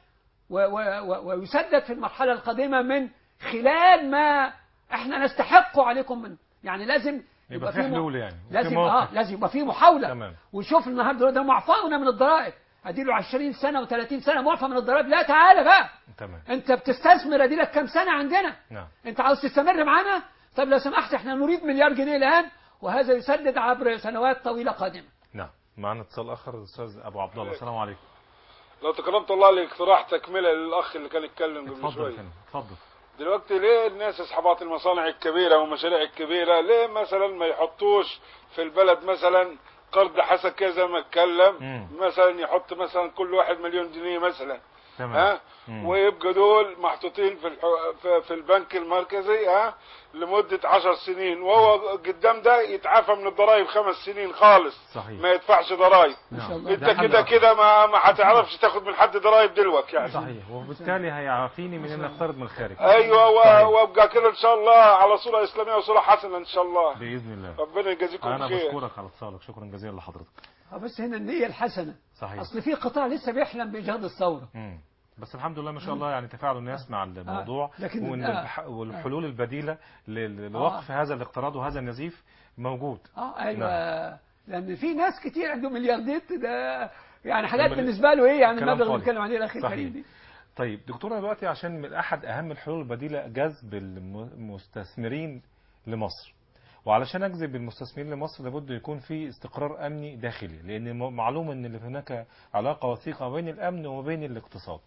ويسدد في المرحله القادمه من خلال ما احنا نستحق عليكم من. يعني لازم يبقى في حلول، يعني لازم يبقى في محاوله. تمام. وشوف النهارده ده معفانا من الضرائب، اديله 20 سنه و30 سنه معفى من الضرائب. لا تعالى بقى. تمام. انت بتستثمر، ادي لك كام سنه عندنا. نعم. انت عاوز تستمر معانا؟ طب لو سمحت احنا نريد مليار جنيه الان، وهذا يسدد عبر سنوات طويله قادمه. نعم. معنا اتصال اخر، الاستاذ ابو عبد الله. السلام عليكم. لو تكرمت الله لي اقتراح تكمله للاخ اللي كان يتكلم قبل شويه. اتفضل. دلوقتي ليه الناس اصحابات المصانع الكبيره والمشاريع الكبيره ليه مثلا ما يحطوش في البلد مثلا قرض حسن كذا زي ما اتكلم، مثلا يحط مثلا كل واحد 1,000,000 جنيه مثلا. تمام. ويبقى دول محطوطين في البنك المركزي لمدة 10 سنين، وهو قدام ده يتعافى من الضرائب 5 سنين خالص. صحيح. ما يدفعش ضرائب. انت كده ما هتعرفش تاخد من حد ضرائب دلوقتي يعني. صحيح. وبالتالي هيعافيني من ان اقترض من الخارج. ايوه. وابقى كده ان شاء الله على صورة اسلامية وصورة حسنة ان شاء الله باذن الله. ربنا يجازيكم انا خير. بشكرك على اتصالك، شكرا جزيلا لحضرتك. بس هنا النية الحسنة. صحيح. اصل في قطاع لسه بيحلم بايجاد الثورة. بس الحمد لله ما شاء الله يعني تفاعل الناس مع الموضوع، والحلول البديلة لوقف هذا الاقتراض وهذا النزيف موجود. ايوه. لان في ناس كتير عندهم ملياردات، ده يعني حاجات بالنسبة له ايه يعني المبلغ اللي بنتكلم عليه الاخ الكريم دي. طيب دكتورنا دلوقتي عشان من احد اهم الحلول البديلة جذب المستثمرين لمصر، وعلشان اجذب المستثمرين لمصر لابد يكون في استقرار امني داخلي، لان معلوم ان هناك علاقة وثيقة بين الامن وبين الاقتصاد.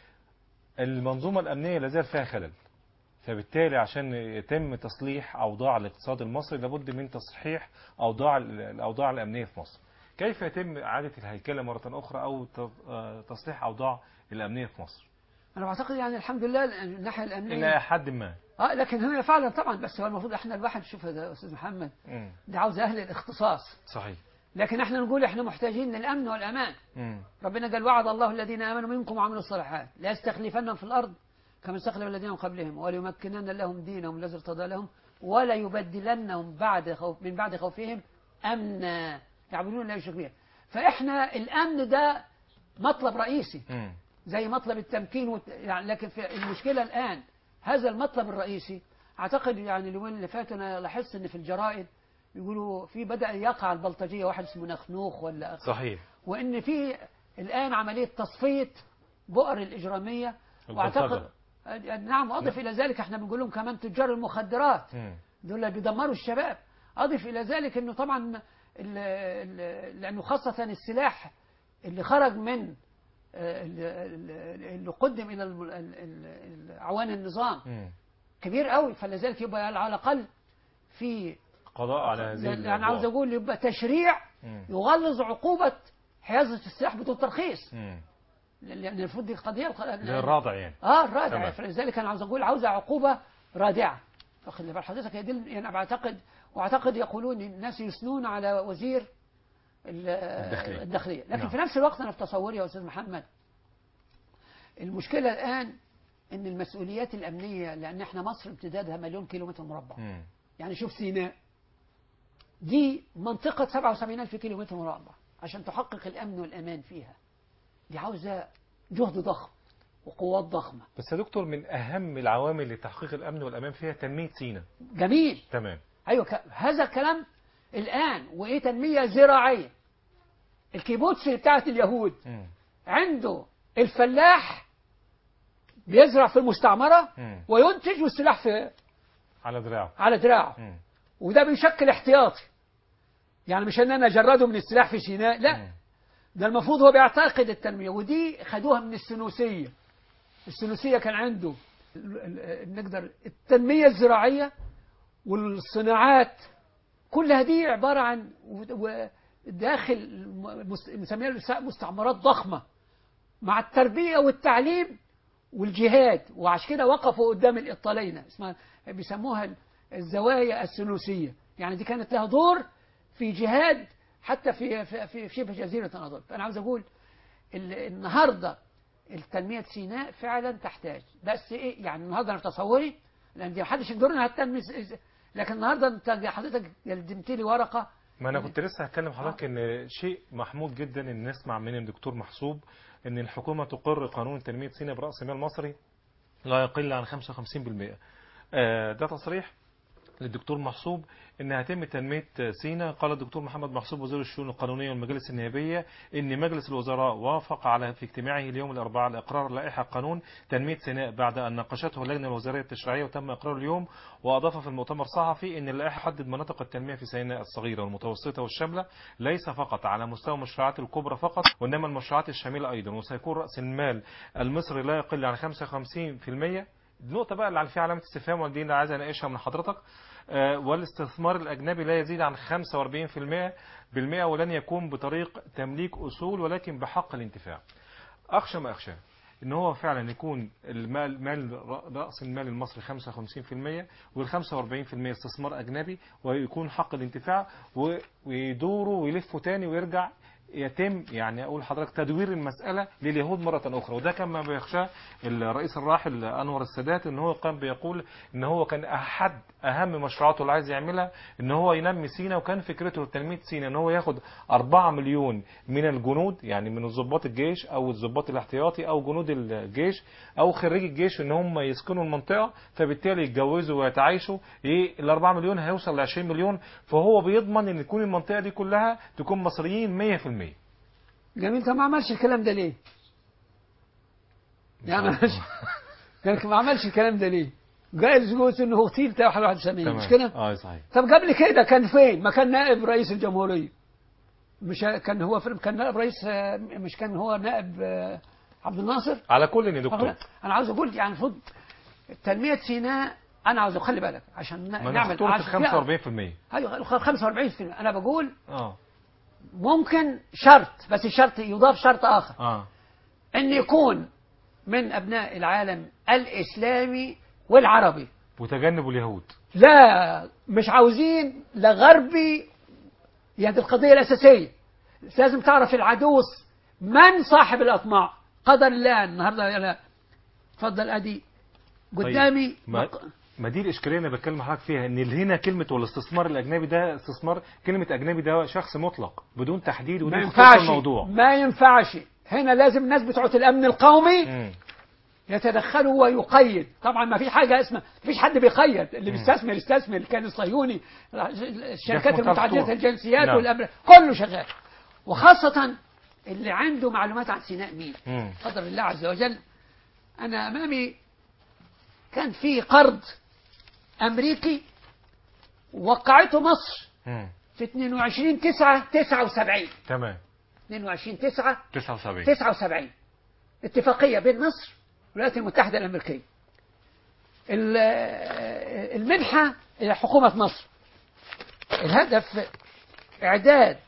المنظومة الأمنية لازال فيها خلل، فبالتالي عشان يتم تصليح أوضاع الاقتصاد المصري لابد من تصحيح الأوضاع الأمنية في مصر. كيف يتم إعادة الهيكلة مرة أخرى أو تصليح أوضاع الأمنية في مصر؟ أنا بعتقد يعني الحمد لله الناحية الأمنية الى حد ما. لكن هنا فعلا طبعا، بس هو المفروض احنا الواحد شوف يا أستاذ محمد، ده عاوز أهل الاختصاص. صحيح. لكن احنا نقول احنا محتاجين للأمن والأمان. ربنا قال وعد الله الذين آمنوا منكم وعملوا الصالحات لا يستخلفنهم في الأرض كما استخلف الذين من قبلهم وليمكنن لهم دينهم الذي ارتضى لهم ولا يبدلنهم من بعد خوفهم أمنا يعبدون لا يشركوا به. فإحنا الأمن ده مطلب رئيسي زي مطلب التمكين يعني. لكن في المشكلة الآن هذا المطلب الرئيسي، أعتقد يعني اليومين اللي فاتوا أنا لاحظت إن في الجرائد يقولوا في بدأ يقع البلطجية واحد اسمه نخنوخ ولا صحيح. وإن في الآن عملية تصفية بؤر الإجرامية. وأعتقد نعم، وأضف إلى ذلك احنا بنقول لهم كمان تجار المخدرات دول اللي بيدمروا الشباب. أضف إلى ذلك إنه طبعا لأنه خاصة السلاح اللي خرج من اللي قدم إلى أعوان النظام كبير قوي، فلذلك يبقى على الأقل في قضاء على هذه يعني عاوز أقول يبقى تشريع يغلظ عقوبة حيازة السلاح بدون ترخيص، لأن المفروض دي قضية للرادع يعني. الرادع. فلذلك أنا عاوزة عقوبة رادعة. واخد بال حضرتك؟ يعني واعتقد يقولون الناس يثنون على وزير الداخلية. لكن في نفس الوقت أنا في تصوري يا أستاذ محمد المشكلة الآن إن المسؤوليات الأمنية، لأن إحنا مصر امتدادها 1,000,000 كيلومتر مربع. يعني شوف سيناء دي منطقة 77,000 كيلومتر مربع، عشان تحقق الأمن والأمان فيها دي عاوزة جهد ضخم وقوات ضخمة. بس يا دكتور من أهم العوامل لتحقيق الأمن والأمان فيها تنمية سيناء. جميل. تمام. أيوة هذا الكلام الآن. وإيه تنمية زراعية؟ الكيبوتس بتاعت اليهود عنده الفلاح بيزرع في المستعمرة وينتج والسلاح في على دراعه وده بيشكل احتياطي. يعني مش ان انا اجرده من السلاح في سيناء، لا، ده المفروض هو بيعتقد التنمية. ودي خدوها من السنوسية. السنوسية كان عنده نقدر التنمية الزراعية والصناعات كلها دي عبارة عن داخل نسميها مستعمرات ضخمة مع التربية والتعليم والجهاد. وعشان كده وقفوا قدام الإطالين، اسمها بيسموها الزوايا السنوسية. يعني دي كانت لها دور في جهاد حتى في شبه جزيرة الأناضول. فأنا عاوز أقول النهاردة التنمية سيناء فعلا تحتاج، بس إيه يعني النهاردة أنا تصوري لأن دي محدش يقدر إنها تنمي، لكن النهاردة أنت حضرتك قدمت لي ورقة. ما أنا كنت لسه هتكلم حضرتك إن شيء محمود جدا إن نسمع من الدكتور محسوب إن الحكومة تقر قانون تنمية سيناء برأس مال مصري لا يقل عن 55%. ده تصريح للدكتور محسوب ان هيتم تنمية سيناء. قال الدكتور محمد محسوب وزير الشؤون القانونية والمجالس النيابية ان مجلس الوزراء وافق على في اجتماعه اليوم الاربعاء على اقرار لائحة قانون تنمية سيناء بعد ان ناقشته اللجنة الوزارية التشريعية وتم اقراره اليوم. واضاف في المؤتمر الصحفي ان اللائحة حدد مناطق التنمية في سيناء الصغيرة والمتوسطة والشاملة ليس فقط على مستوى المشروعات الكبرى فقط وانما المشروعات الشاملة ايضا، وسيكون رأس المال المصري لا يقل عن 55%. النقطة بقى اللي فيها علامة استفهام ودي اللي عايز اناقشها من حضرتك. والاستثمار الأجنبي لا يزيد عن 45% ولن يكون بطريق تمليك أصول ولكن بحق الانتفاع. أخشى ما أخشى إن هو فعلا يكون رأس المال المصري 55% وال45% استثمار أجنبي ويكون حق الانتفاع ويدوروا ويلفوا تاني ويرجع يتم يعني أقول حضرتك تدوير المسألة لليهود مرة أخرى. وده كان ما بيخشاه الرئيس الراحل أنور السادات، إن هو كان بيقول إن هو كان أحد أهم مشروعاته اللي عايز يعملها إن هو ينمي سيناء، وكان فكرته لتنمية سيناء إن هو ياخد 4 مليون من الجنود، يعني من ضباط الجيش أو الضباط الاحتياطي أو جنود الجيش أو خريج الجيش، إن هم يسكنوا المنطقة فبالتالي يتجوزوا ويتعايشوا. ال 4 مليون هيوصل ل 20 مليون، فهو بيضمن إن تكون المنطقة دي كلها تكون مصريين 100%. جميل. طب ما عملش الكلام ده ليه؟ يعني ما عملش الكلام ده ليه؟ جايز جوز انه اغتيل بتاع 71 مش كده؟ صحيح. طب قبل كده كان فين؟ ما كان نائب رئيس الجمهورية. مش كان هو كان نائب رئيس، مش كان هو نائب عبد الناصر؟ على كل يا دكتور انا عاوز اقول يعني المفروض تنمية سيناء انا عاوز اخلي بالك عشان نعمل 45%. ايوه 45%. انا بقول ممكن شرط، بس الشرط يضاف شرط آخر. ان يكون من أبناء العالم الإسلامي والعربي. وتجنبوا اليهود. لا مش عاوزين لا غربي، يعني القضية الأساسية لازم تعرف العدو من صاحب الأطماع. قدر الله النهاردة. لا اتفضل أدي قدامي. طيب. ما دي الإشكالية اللي بتكلم حضرتك فيها، إن هنا كلمة والاستثمار الأجنبي ده استثمار، كلمة أجنبي ده شخص مطلق بدون تحديد ودون ينفعش الموضوع. ما ينفعش. هنا لازم الناس بتوع الأمن القومي يتدخلوا ويقيد. طبعا ما في حاجة اسمها، ما فيش حد بيقيد. اللي بيستثمر يستثمر، كان الصهيوني الشركات المتعددة الجنسيات والأمر كله شغال. وخاصة اللي عنده معلومات عن سيناء مين. قدر الله عز وجل. أنا أمامي كان في قرض أمريكي وقعته مصر في 22/9/79. تمام. 22/9/79 اتفاقية بين مصر والولايات المتحدة الأمريكية. المنحة إلى حكومة مصر، الهدف إعداد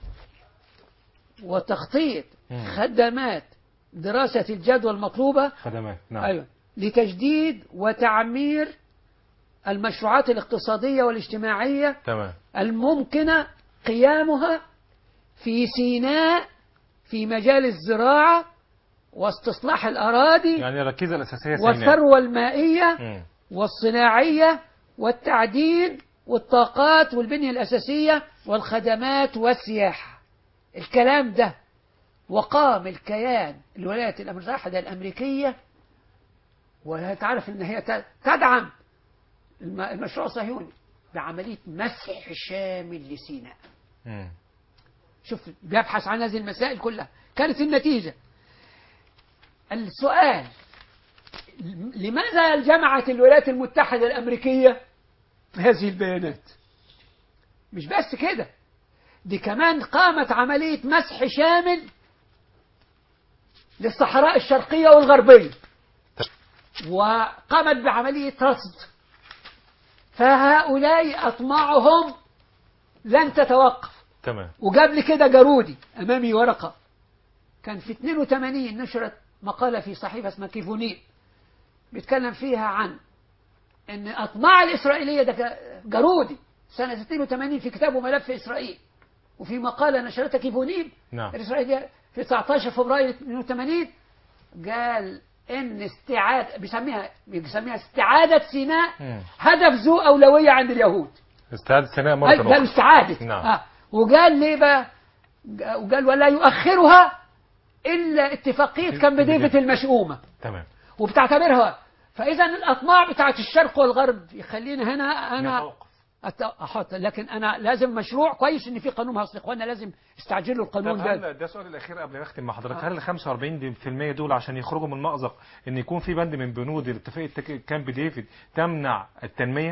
وتخطيط خدمات دراسة الجدوى المطلوبة. خدمات. نعم. أيوة. لتجديد وتعمير المشروعات الاقتصادية والاجتماعية. تمام. الممكنة قيامها في سيناء في مجال الزراعة واستصلاح الأراضي، يعني الركيزة الأساسية سيناء، والثروة المائية والصناعية والتعدين والطاقات والبنية الأساسية والخدمات والسياحة. الكلام ده. وقام الكيان الولايات المتحدة الأمريكية، وتعرف أن هي تدعم المشروع الصهيوني بعملية مسح شامل لسيناء. شوف بيبحث عن هذه المسائل كلها. كانت النتيجة السؤال: لماذا جمعت الولايات المتحدة الأمريكية هذه البيانات؟ مش بس كده، دي كمان قامت عملية مسح شامل للصحراء الشرقية والغربية، وقامت بعملية رصد. فهؤلاء أطماعهم لن تتوقف. تمام. وقبل كده جارودي أمامي ورقة كان في 82 نشرت مقالة في صحيفة اسمها كيفونيل، بيتكلم فيها عن أن أطماع الإسرائيلية. ده جارودي سنة 82 في كتابه ملف إسرائيل، وفي مقالة نشرتها كيفونيل الإسرائيلية في 19 فبراير 82 قال إن بيسميها استعادة سيناء هدف ذو أولوية عند اليهود. استعادة سيناء مرة أخرى. قال استعادة. نعم. وقال ليه بقى؟ وقال ولا يؤخرها إلا اتفاقية كامب ديفيد المشؤومة. تمام. وبتعتبرها. فإذا الأطماع بتاعت الشرق والغرب يخلينا هنا أنا أحط، لكن أنا لازم مشروع كويس إن في قانون هصل. إخواننا لازم يستعجلوا القانون ده. ده السؤال الأخير قبل ما أختم مع حضرتك. هل ال 45% دول عشان يخرجوا من المأزق إن يكون في بند من بنود اتفاقية كامب ديفيد تمنع التنمية؟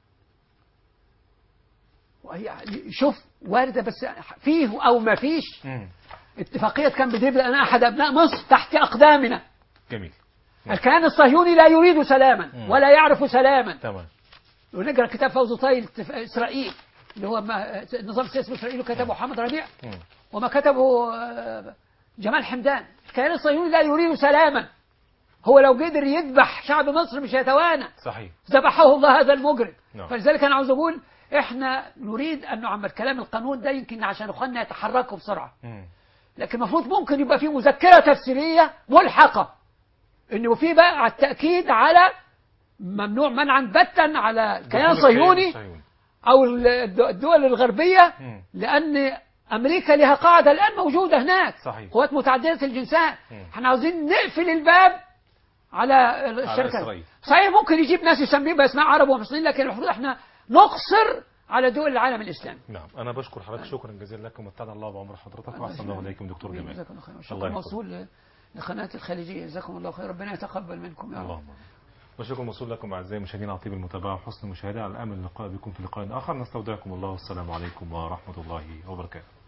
شوف واردة، بس فيه أو ما فيش. اتفاقية كامب ديفيد أنا أحد أبناء مصر تحت أقدامنا. جميل. الكيان الصهيوني لا يريد سلاما ولا يعرف سلاما. تمام. ونقرأ كتاب فوز طايل إسرائيل اللي هو النظام السياسي الإسرائيلي وكتبه محمد ربيع وما كتبه جمال حمدان. الكيان الصهيوني لا يريد سلاما. هو لو قدر يذبح شعب مصر مش يتوانى. صحيح. ذبحه الله هذا المجرم. فلذلك أنا عاوز أقول إحنا نريد أن نعمل كلام القانون ده يمكن عشان أخواننا يتحركوا بسرعة. لكن المفروض ممكن يبقى فيه مذكرة تفسيرية ملحقة إنه في بقى على التأكيد على ممنوع منعا باتا على كيان صهيوني أو الدول الغربية، لأن أمريكا لها قاعدة الآن موجودة هناك. صحيح. قوات متعددة الجنسات. احنا عاوزين نقفل الباب على الشركات. صحيح ممكن يجيب ناس يسميه بأسماء عرب ومصريين، لكن المفروض احنا نقصر على دول العالم الإسلامي. نعم. أنا بشكر حضرتك شكرا جزيلا لكم، ومتعنا الله بعمر حضرتك، وأحسن الله إليكم دكتور جمال. جزاكم الله خير. شكرا موصول لقناة الخليجية. جزاكم الله خير. ربنا يتقبل منكم يا رب. اللهم. وشكر موصول لكم أعزائي المشاهدين على طيب المتابعة وحسن المشاهدة. على الأمل اللقاء بكم في لقاء آخر. نستودعكم الله والسلام عليكم ورحمة الله وبركاته.